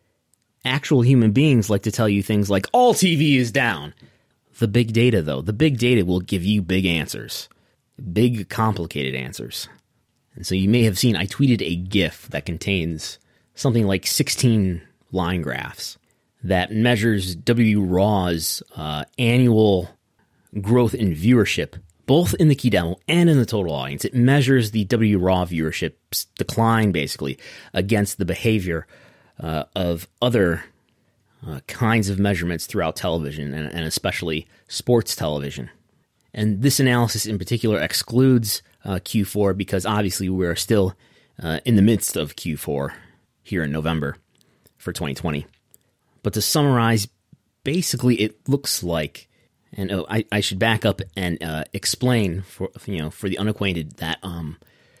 [SPEAKER 2] Actual human beings like to tell you things like, all T V is down. The big data, though, the big data will give you big answers, big, complicated answers. And so you may have seen, I tweeted a GIF that contains something like sixteen line graphs that measures W R A W's uh, annual growth in viewership, both in the Key Demo and in the total audience. It measures the W R A W viewership's decline, basically, against the behavior uh, of other uh, kinds of measurements throughout television, and, and especially sports television. And this analysis in particular excludes uh, Q four because obviously we are still uh, in the midst of Q four here in November for twenty twenty. But to summarize, basically it looks like, and oh, I, I should back up and uh, explain for you know for the unacquainted that um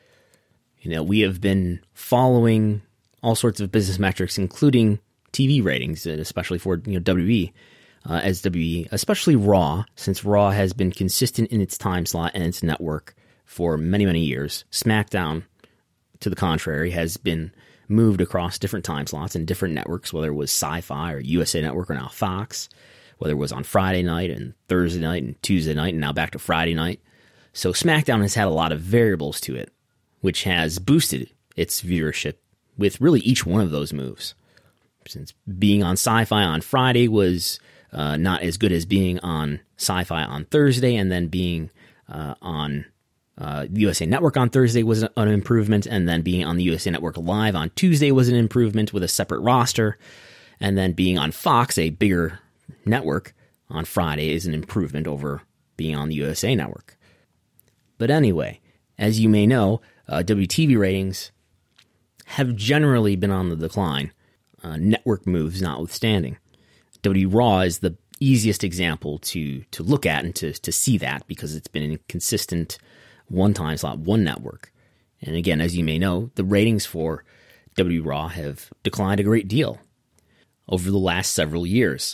[SPEAKER 2] you know we have been following all sorts of business metrics, including T V ratings, especially for you know W W E. Uh, as W W E, especially Raw, since Raw has been consistent in its time slot and its network for many, many years. SmackDown, to the contrary, has been moved across different time slots and different networks, whether it was Sci-Fi or U S A Network or now Fox, whether it was on Friday night and Thursday night and Tuesday night and now back to Friday night. So SmackDown has had a lot of variables to it, which has boosted its viewership with really each one of those moves. Since being on Sci-Fi on Friday was Uh, not as good as being on Sci-Fi on Thursday, and then being uh, on uh, the U S A Network on Thursday was an improvement, and then being on the U S A Network Live on Tuesday was an improvement with a separate roster, and then being on Fox, a bigger network, on Friday is an improvement over being on the U S A Network. But anyway, as you may know, uh, W T V ratings have generally been on the decline, uh, network moves notwithstanding. W R A W is the easiest example to to look at and to, to see that because it's been a consistent one time slot, one network. And again, as you may know, the ratings for W R A W have declined a great deal over the last several years.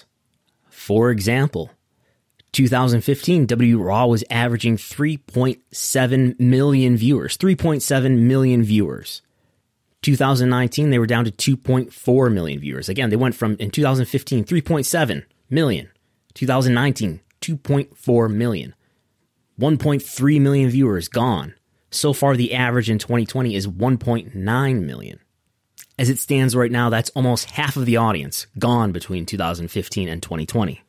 [SPEAKER 2] For example, two thousand fifteen, W R A W was averaging three point seven million viewers. three point seven million viewers. two thousand nineteen, they were down to two point four million viewers. Again, they went from, in two thousand fifteen, three point seven million. two thousand nineteen, two point four million. one point three million viewers gone. So far, the average in twenty twenty is one point nine million. As it stands right now, that's almost half of the audience gone between two thousand fifteen and twenty twenty.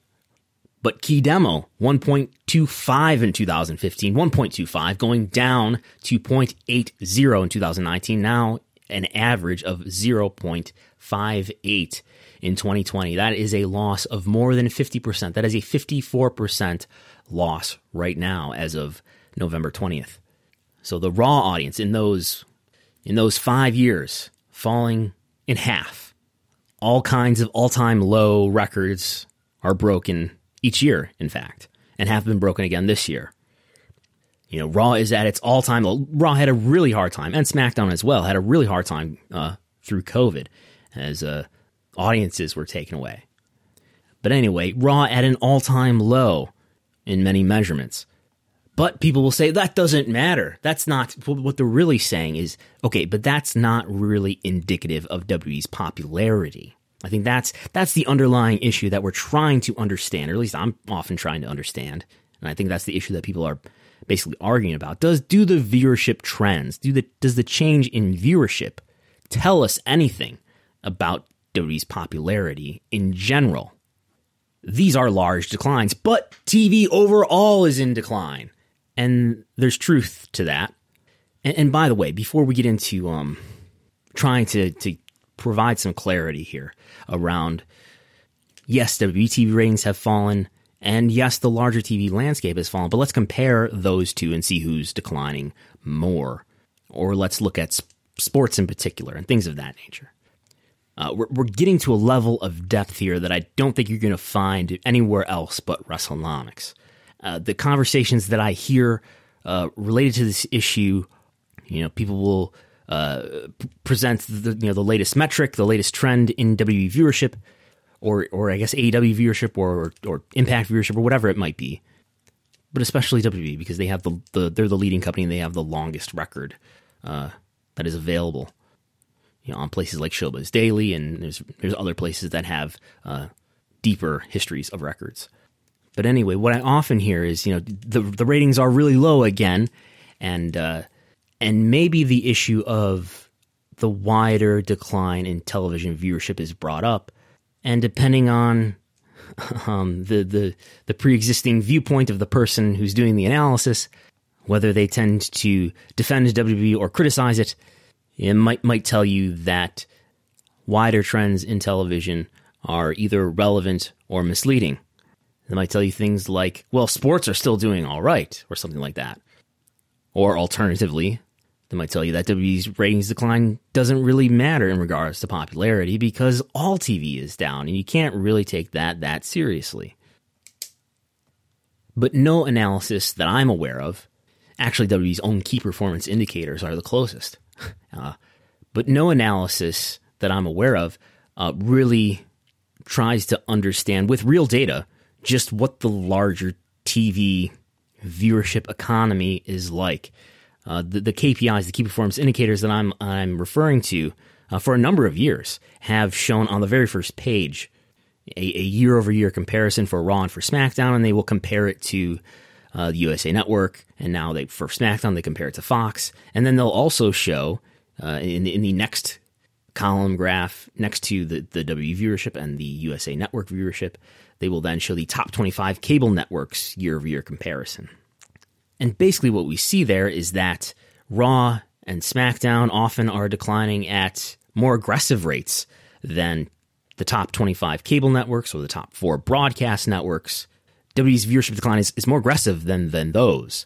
[SPEAKER 2] But Key Demo, one point two five in two thousand fifteen, one point two five, going down to zero point eight zero in two thousand nineteen. Now, an average of zero point five eight in twenty twenty. That is a loss of more than fifty percent. That is a fifty-four percent loss right now as of November twentieth. So the Raw audience in those in those five years falling in half. All kinds of all-time low records are broken each year, in fact, and have been broken again this year. You know, Raw is at its all-time low. Raw had a really hard time, and SmackDown as well, had a really hard time uh, through COVID as uh, audiences were taken away. But anyway, Raw at an all-time low in many measurements. But people will say, that doesn't matter. That's not, what they're really saying is, okay, but that's not really indicative of W W E's popularity. I think that's that's the underlying issue that we're trying to understand, or at least I'm often trying to understand. And I think that's the issue that people are basically arguing about. Does do the viewership trends, do the does the change in viewership tell us anything about W W E's popularity in general? These are large declines, but T V overall is in decline. And there's truth to that. And, and by the way, before we get into um, trying to, to provide some clarity here around, yes, W W E T V ratings have fallen, and yes, the larger T V landscape has fallen, but let's compare those two and see who's declining more. Or let's look at sp- sports in particular and things of that nature. Uh, we're, we're getting to a level of depth here that I don't think you're going to find anywhere else but WrestleNomics. Uh, the conversations that I hear uh, related to this issue, you know, people will uh, p- present the you know the latest metric, the latest trend in W W E viewership, or or I guess A E W viewership, or or Impact viewership, or whatever it might be. But especially W W E, because they have the, the they're the leading company and they have the longest record uh, that is available. You know, on places like Showbiz Daily, and there's there's other places that have uh, deeper histories of records. But anyway, what I often hear is, you know, the the ratings are really low again, and uh, and maybe the issue of the wider decline in television viewership is brought up, and depending on um, the the the pre-existing viewpoint of the person who's doing the analysis, whether they tend to defend W W E or criticize it, it might might tell you that wider trends in television are either relevant or misleading. They might tell you things like, well, sports are still doing all right, or something like that. Or alternatively, they might tell you that W W E's ratings decline doesn't really matter in regards to popularity because all T V is down, and you can't really take that that seriously. But no analysis that I'm aware of, actually W W E's own key performance indicators are the closest, uh, but no analysis that I'm aware of uh, really tries to understand with real data just what the larger T V viewership economy is like. Uh, the, the K P Is, the key performance indicators that I'm I'm referring to, uh, for a number of years, have shown on the very first page a, a year-over-year comparison for Raw and for SmackDown, and they will compare it to uh, the U S A Network, and now they for SmackDown they compare it to Fox, and then they'll also show uh, in, in the next column graph next to the, the W W E viewership and the U S A Network viewership, they will then show the top twenty-five cable networks year-over-year comparison. And basically what we see there is that Raw and SmackDown often are declining at more aggressive rates than the top twenty-five cable networks or the top four broadcast networks. W W E's viewership decline is, is more aggressive than, than those.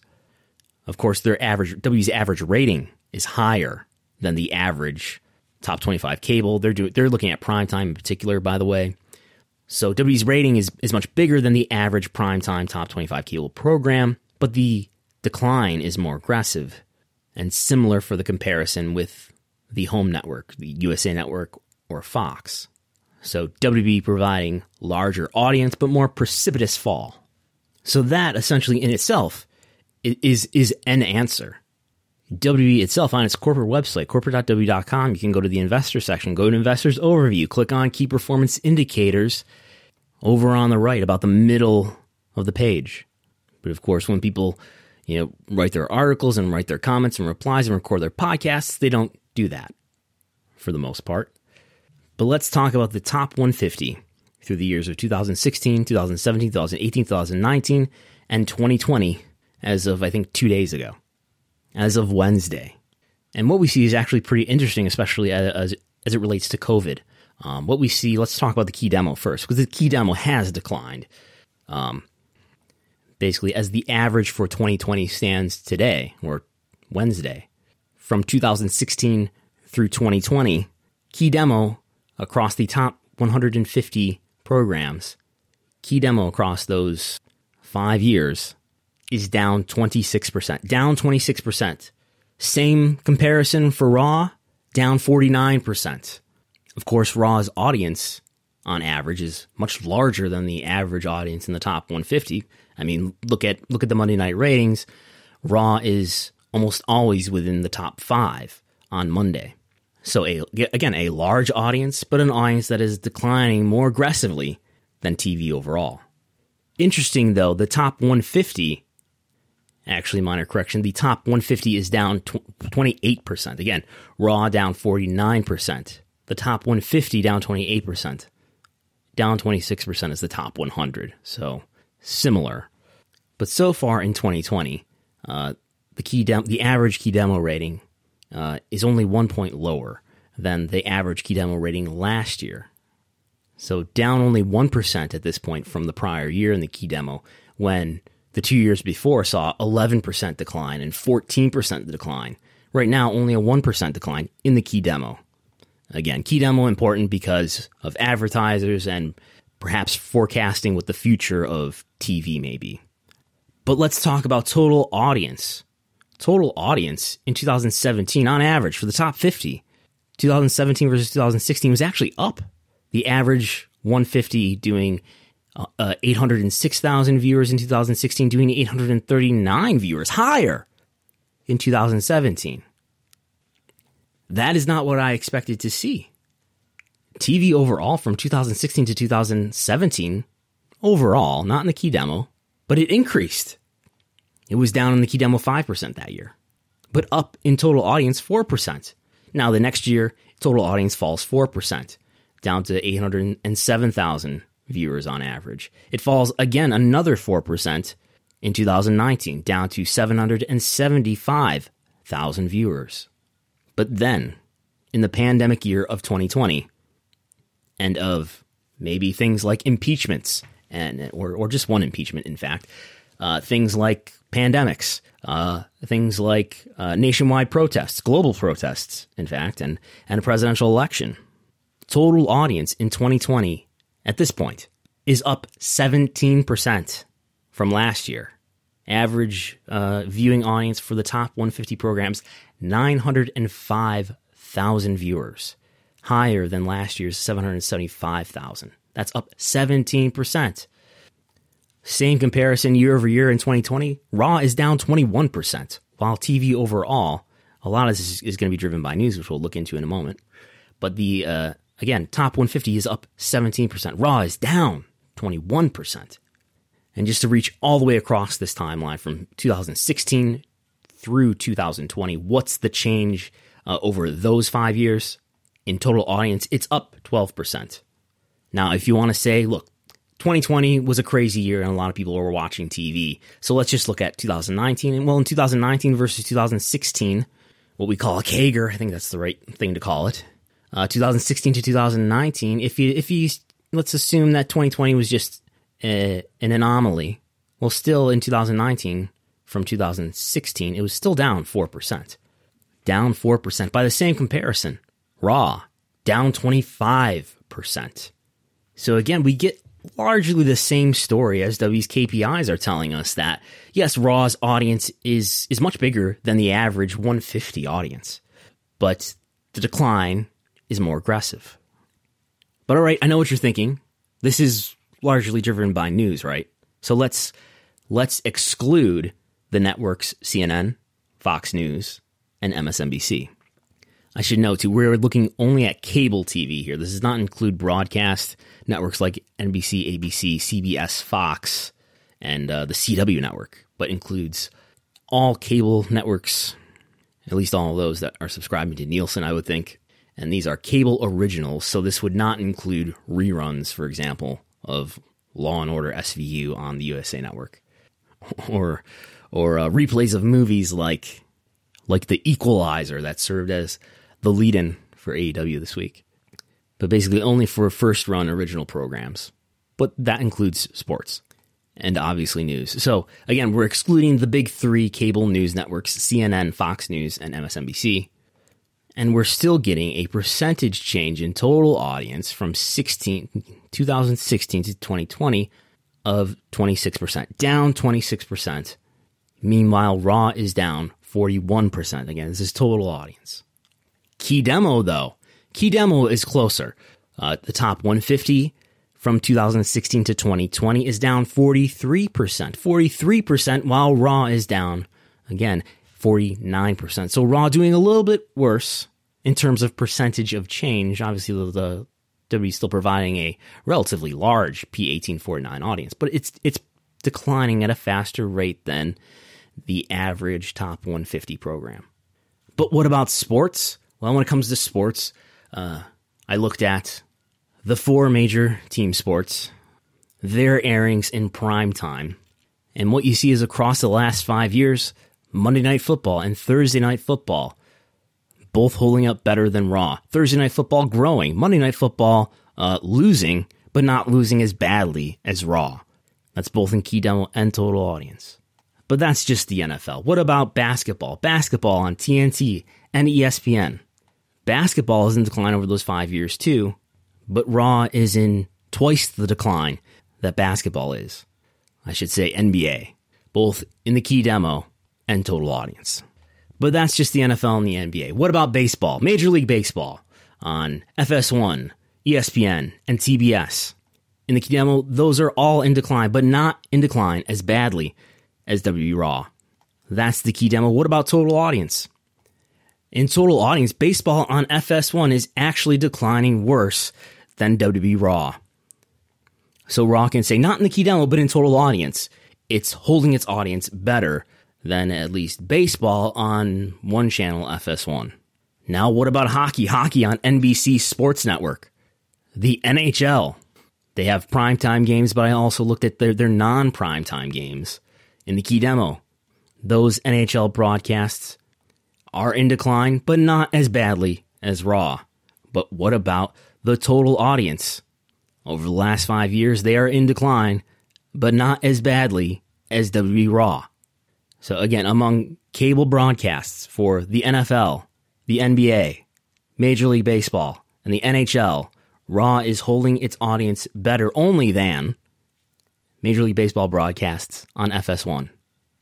[SPEAKER 2] Of course, their average W W E's average rating is higher than the average top twenty-five cable. They're doing they're looking at primetime in particular, by the way. So W W E's rating is, is much bigger than the average primetime top twenty-five cable program, but the decline is more aggressive and similar for the comparison with the home network, the U S A Network or Fox. So W W E providing larger audience but more precipitous fall. So that essentially in itself is is an answer. W W E itself on its corporate website, corporate dot w w e dot com, you can go to the investor section, go to investors overview, click on key performance indicators over on the right about the middle of the page. But of course, when people you know, write their articles and write their comments and replies and record their podcasts, they don't do that for the most part. But let's talk about the top one fifty through the years of two thousand sixteen, two thousand seventeen, two thousand eighteen, two thousand nineteen, and twenty twenty as of, I think, two days ago. As of Wednesday. And what we see is actually pretty interesting, especially as, as, as it relates to COVID. Um, what we see, let's talk about the key demo first, because the key demo has declined. Um, basically, as the average for twenty twenty stands today, or Wednesday, from two thousand sixteen through twenty twenty, key demo across the top one hundred fifty programs, key demo across those five years is down twenty-six percent. Down twenty-six percent. Same comparison for Raw, down forty-nine percent. Of course, Raw's audience, on average, is much larger than the average audience in the top one hundred fifty. I mean, look at look at the Monday night ratings. Raw is almost always within the top five on Monday. So, a, again, a large audience, but an audience that is declining more aggressively than T V overall. Interesting, though, the top one hundred fifty, actually, minor correction, the top one hundred fifty is down twenty-eight percent. Again, Raw down forty-nine percent. The top one hundred fifty down twenty-eight percent. Down twenty-six percent is the top one hundred. So, similar. But so far in twenty twenty, uh, the key dem- the average key demo rating uh, is only one point lower than the average key demo rating last year. So down only one percent at this point from the prior year in the key demo, when the two years before saw eleven percent decline and fourteen percent decline. Right now, only a one percent decline in the key demo. Again, key demo important because of advertisers and perhaps forecasting what the future of T V may be. But let's talk about total audience. Total audience in two thousand seventeen, on average, for the top fifty, two thousand seventeen versus two thousand sixteen was actually up. The average one hundred fifty doing uh, uh, eight hundred six thousand viewers in two thousand sixteen, doing eight hundred thirty-nine viewers, higher in two thousand seventeen. That is not what I expected to see. T V overall from two thousand sixteen to two thousand seventeen, overall, not in the key demo, but it increased. It was down in the key demo five percent that year, but up in total audience four percent. Now the next year, total audience falls four percent, down to eight hundred seven thousand viewers on average. It falls again another four percent in two thousand nineteen, down to seven hundred seventy-five thousand viewers. But then, in the pandemic year of twenty twenty, and of maybe things like impeachments, and or, or just one impeachment, in fact, uh, things like pandemics, uh, things like uh, nationwide protests, global protests, in fact, and, and a presidential election, total audience in twenty twenty, at this point, is up seventeen percent from last year. Average uh, viewing audience for the top one hundred fifty programs, nine hundred five thousand viewers, higher than last year's seven hundred seventy-five thousand. That's up seventeen percent. Same comparison year over year in twenty twenty, Raw is down twenty-one percent, while T V overall, a lot of this is, is going to be driven by news, which we'll look into in a moment. But the, uh, again, top one hundred fifty is up seventeen percent. Raw is down twenty-one percent. And just to reach all the way across this timeline from two thousand sixteen through two thousand twenty, what's the change uh, over those five years? In total audience, it's up twelve percent. Now, if you want to say, look, twenty twenty was a crazy year and a lot of people were watching T V, so let's just look at two thousand nineteen. And well, in two thousand nineteen versus two thousand sixteen, what we call a C A G R, I think that's the right thing to call it, uh, two thousand sixteen to two thousand nineteen, if you, if you, let's assume that twenty twenty was just a, an anomaly, well, still in two thousand nineteen, from two thousand sixteen, it was still down four percent. Down four percent. By the same comparison, Raw, down twenty-five percent. So again, we get largely the same story as W's K P Is are telling us that, yes, Raw's audience is, is much bigger than the average one hundred fifty audience, but the decline is more aggressive. But all right, I know what you're thinking. This is largely driven by news, right? So let's let's exclude the networks C N N, Fox News, and M S N B C. I should note, too, we're looking only at cable T V here. This does not include broadcast networks like N B C, A B C, C B S, Fox, and uh, the C W network, but includes all cable networks, at least all of those that are subscribing to Nielsen, I would think. And these are cable originals, so this would not include reruns, for example, of Law and Order S V U on the U S A Network, or or uh, replays of movies like like the equalizer that served as the lead-in for A E W this week. But basically only for first-run original programs. But that includes sports and obviously news. So again, we're excluding the big three cable news networks, C N N, Fox News, and M S N B C. And we're still getting a percentage change in total audience from sixteen, twenty sixteen to twenty twenty of twenty-six percent, down twenty-six percent. Meanwhile, Raw is down forty-one percent. Again, this is total audience. Key demo, though. Key demo is closer. Uh, the top one fifty from two thousand sixteen to twenty twenty is down forty-three percent. forty-three percent, while Raw is down, again, forty-nine percent. So Raw doing a little bit worse in terms of percentage of change. Obviously, the, the W W E still providing a relatively large P eighteen forty-nine audience, but it's it's declining at a faster rate than the average top one fifty program. But what about sports? Well, when it comes to sports, uh, I looked at the four major team sports, their airings in prime time. And what you see is across the last five years, Monday Night Football and Thursday Night Football both holding up better than Raw. Thursday Night Football growing. Monday Night Football uh, losing, but not losing as badly as Raw. That's both in key demo and total audience. But that's just the N F L. What about basketball? Basketball on T N T and E S P N. Basketball is in decline over those five years too, but Raw is in twice the decline that basketball is. I should say N B A, both in the key demo and total audience. But that's just the N F L and the N B A. What about baseball? Major League Baseball on F S one, E S P N, and T B S. In the key demo, those are all in decline, but not in decline as badly as W W E Raw. That's the key demo. What about total audience? In total audience, baseball on F S one is actually declining worse than W W E Raw. So Raw can say, not in the key demo, but in total audience, it's holding its audience better than at least baseball on one channel, F S one. Now, what about hockey? Hockey on N B C Sports Network. The N H L. They have primetime games, but I also looked at their, their non-primetime games. In the key demo, those N H L broadcasts are in decline, but not as badly as Raw. But what about the total audience? Over the last five years, they are in decline, but not as badly as W W E Raw. So again, among cable broadcasts for the N F L, the N B A, Major League Baseball, and the N H L, Raw is holding its audience better only than Major League Baseball broadcasts on F S one.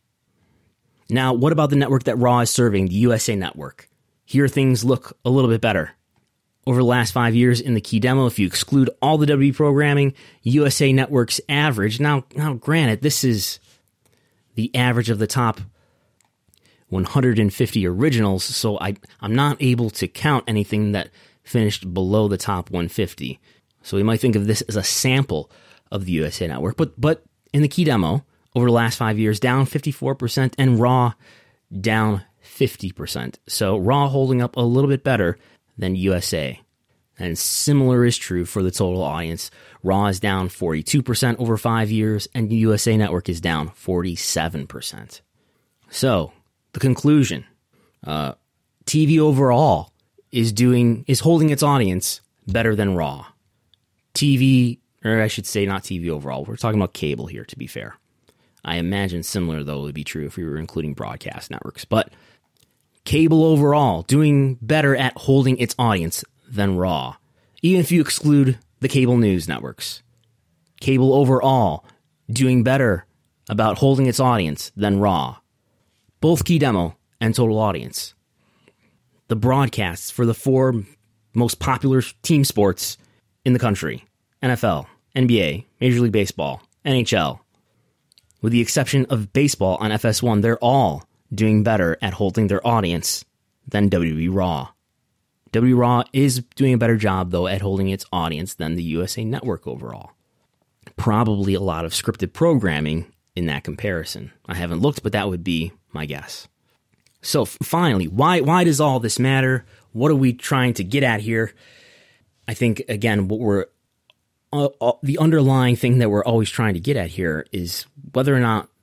[SPEAKER 2] Now, what about the network that Raw is serving, the U S A Network? Here things look a little bit better. Over the last five years in the key demo, if you exclude all the W W E programming, U S A Network's average, now, now granted, this is the average of the top one hundred fifty originals, so I, I'm not able to count anything that finished below the top one fifty. So we might think of this as a sample of the U S A Network, but but in the key demo, over the last five years, down fifty-four percent, and Raw down fifty percent. So Raw holding up a little bit better than U S A. And similar is true for the total audience. Raw is down forty-two percent over five years, and U S A Network is down forty-seven percent. So, the conclusion, uh, T V overall is doing is holding its audience better than Raw. T V, or I should say not T V overall, we're talking about cable here, to be fair. I imagine similar, though, would be true if we were including broadcast networks. But cable overall doing better at holding its audience than Raw, even if you exclude the cable news networks. Cable overall doing better about holding its audience than Raw. Both key demo and total audience. The broadcasts for the four most popular team sports in the country, N F L, N B A, Major League Baseball, N H L, with the exception of baseball on F S one, they're all doing better at holding their audience than W W E Raw. W W E Raw is doing a better job, though, at holding its audience than the U S A Network overall. Probably a lot of scripted programming in that comparison. I haven't looked, but that would be my guess. So finally, why why does all this matter? What are we trying to get at here? I think, again, what we're uh, uh, the underlying thing that we're always trying to get at here is whether or not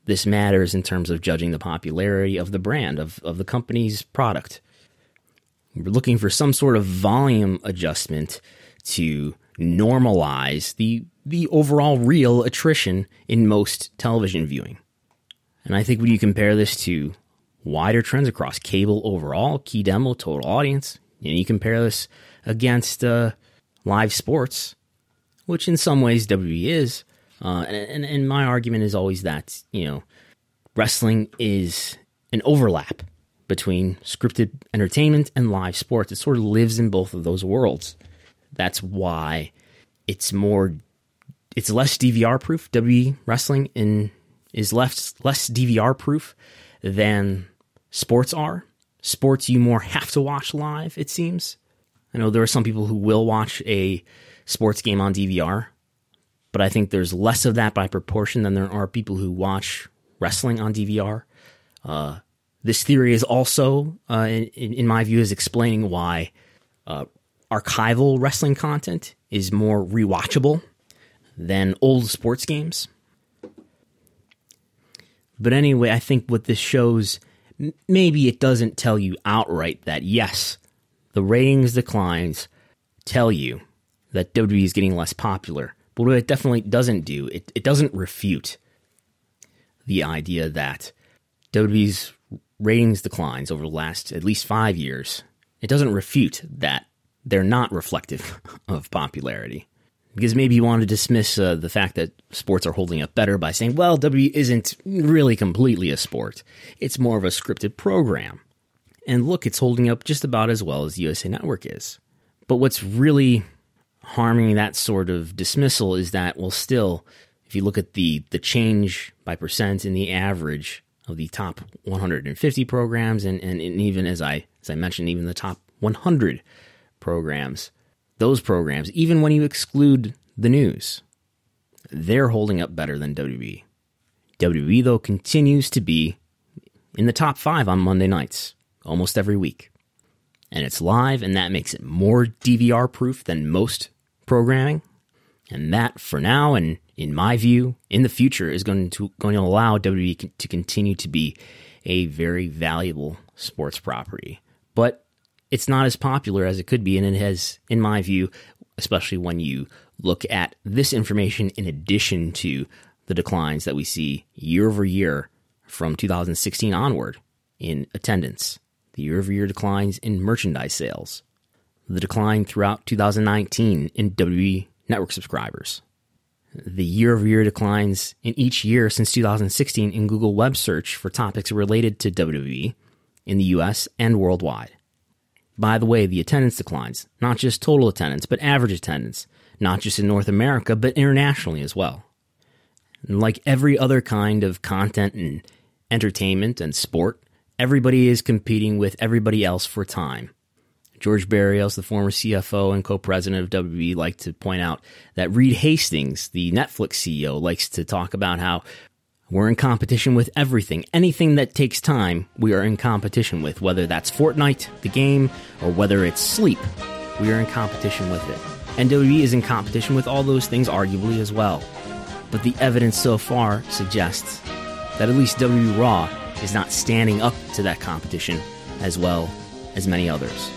[SPEAKER 2] this matters in terms of judging the popularity of the brand, of, of the company's product. We're looking for some sort of volume adjustment to normalize the the overall real attrition in most television viewing. And I think when you compare this to wider trends across cable overall, key demo, total audience, and you compare this against uh, live sports, which in some ways W W E is, uh, and, and my argument is always that, you know, wrestling is an overlap between scripted entertainment and live sports. It sort of lives in both of those worlds. That's why it's more, it's less D V R proof. W W E wrestling in is less less D V R proof than sports are. Sports you more have to watch live, it seems. I know there are some people who will watch a sports game on D V R, but I think there's less of that by proportion than there are people who watch wrestling on D V R. Uh, this theory is also, uh, in, in my view, is explaining why uh, archival wrestling content is more rewatchable than old sports games. But anyway, I think what this shows, maybe it doesn't tell you outright that, yes, the ratings declines tell you that W W E is getting less popular. But what it definitely doesn't do, it, it doesn't refute the idea that W W E's ratings declines over the last at least five years. It doesn't refute that they're not reflective of popularity. Because maybe you want to dismiss uh, the fact that sports are holding up better by saying, well, W W E isn't really completely a sport. It's more of a scripted program. And look, it's holding up just about as well as U S A Network is. But what's really harming that sort of dismissal is that, well, still, if you look at the, the change by percent in the average of the top one hundred fifty programs, and, and, and even as I as I mentioned, even the top one hundred programs, those programs, even when you exclude the news, they're holding up better than W W E. W W E, though, continues to be in the top five on Monday nights, almost every week. And it's live, and that makes it more D V R-proof than most programming. And that, for now, and in my view, in the future, is going to going to allow W W E to continue to be a very valuable sports property. But it's not as popular as it could be, and it has, in my view, especially when you look at this information in addition to the declines that we see year over year from two thousand sixteen onward in attendance, the year-over-year declines in merchandise sales, the decline throughout two thousand nineteen in W W E Network subscribers, the year-over-year declines in each year since two thousand sixteen in Google web search for topics related to W W E in the U S and worldwide. By the way, the attendance declines, not just total attendance, but average attendance, not just in North America, but internationally as well. And like every other kind of content and entertainment and sport, everybody is competing with everybody else for time. George Barrios, the former C F O and co-president of W W E, liked to point out that Reed Hastings, the Netflix C E O, likes to talk about how we're in competition with everything. Anything that takes time, we are in competition with, whether that's Fortnite, the game, or whether it's sleep. We are in competition with it. And W W E is in competition with all those things, arguably, as well. But the evidence so far suggests that at least W W E Raw is not standing up to that competition as well as many others.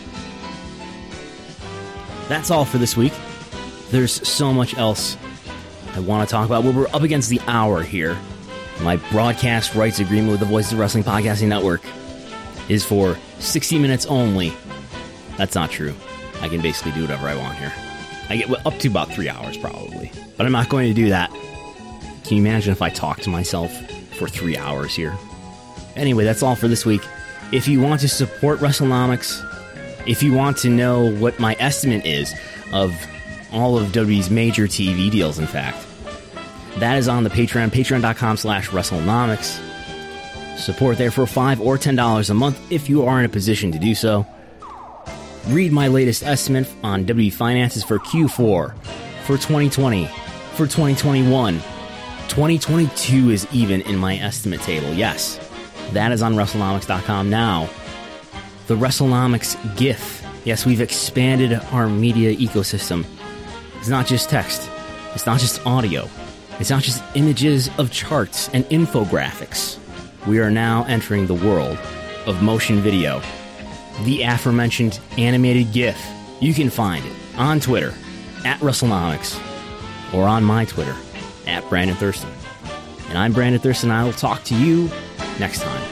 [SPEAKER 2] That's all for this week. There's so much else I want to talk about. Well, we're up against the hour here. My broadcast rights agreement with the Voices of Wrestling Podcasting Network is for sixty minutes only. That's not true. I can basically do whatever I want here. I get up to about three hours probably, but I'm not going to do that. Can you imagine if I talk to myself for three hours here? Anyway, that's all for this week. If you want to support WrestleNomics, if you want to know what my estimate is of all of W W E's major T V deals, in fact, that is on the Patreon, patreon.com slash WrestleNomics. Support there for five or ten dollars a month if you are in a position to do so. Read my latest estimate on W W E finances for Q four, for twenty twenty, for twenty twenty-one. twenty twenty-two is even in my estimate table, yes. That is on WrestleNomics dot com now. The WrestleNomics GIF. Yes, we've expanded our media ecosystem. It's not just text. It's not just audio. It's not just images of charts and infographics. We are now entering the world of motion video. The aforementioned animated GIF, you can find it on Twitter, at WrestleNomics, or on my Twitter, at Brandon Thurston. And I'm Brandon Thurston, and I will talk to you next time.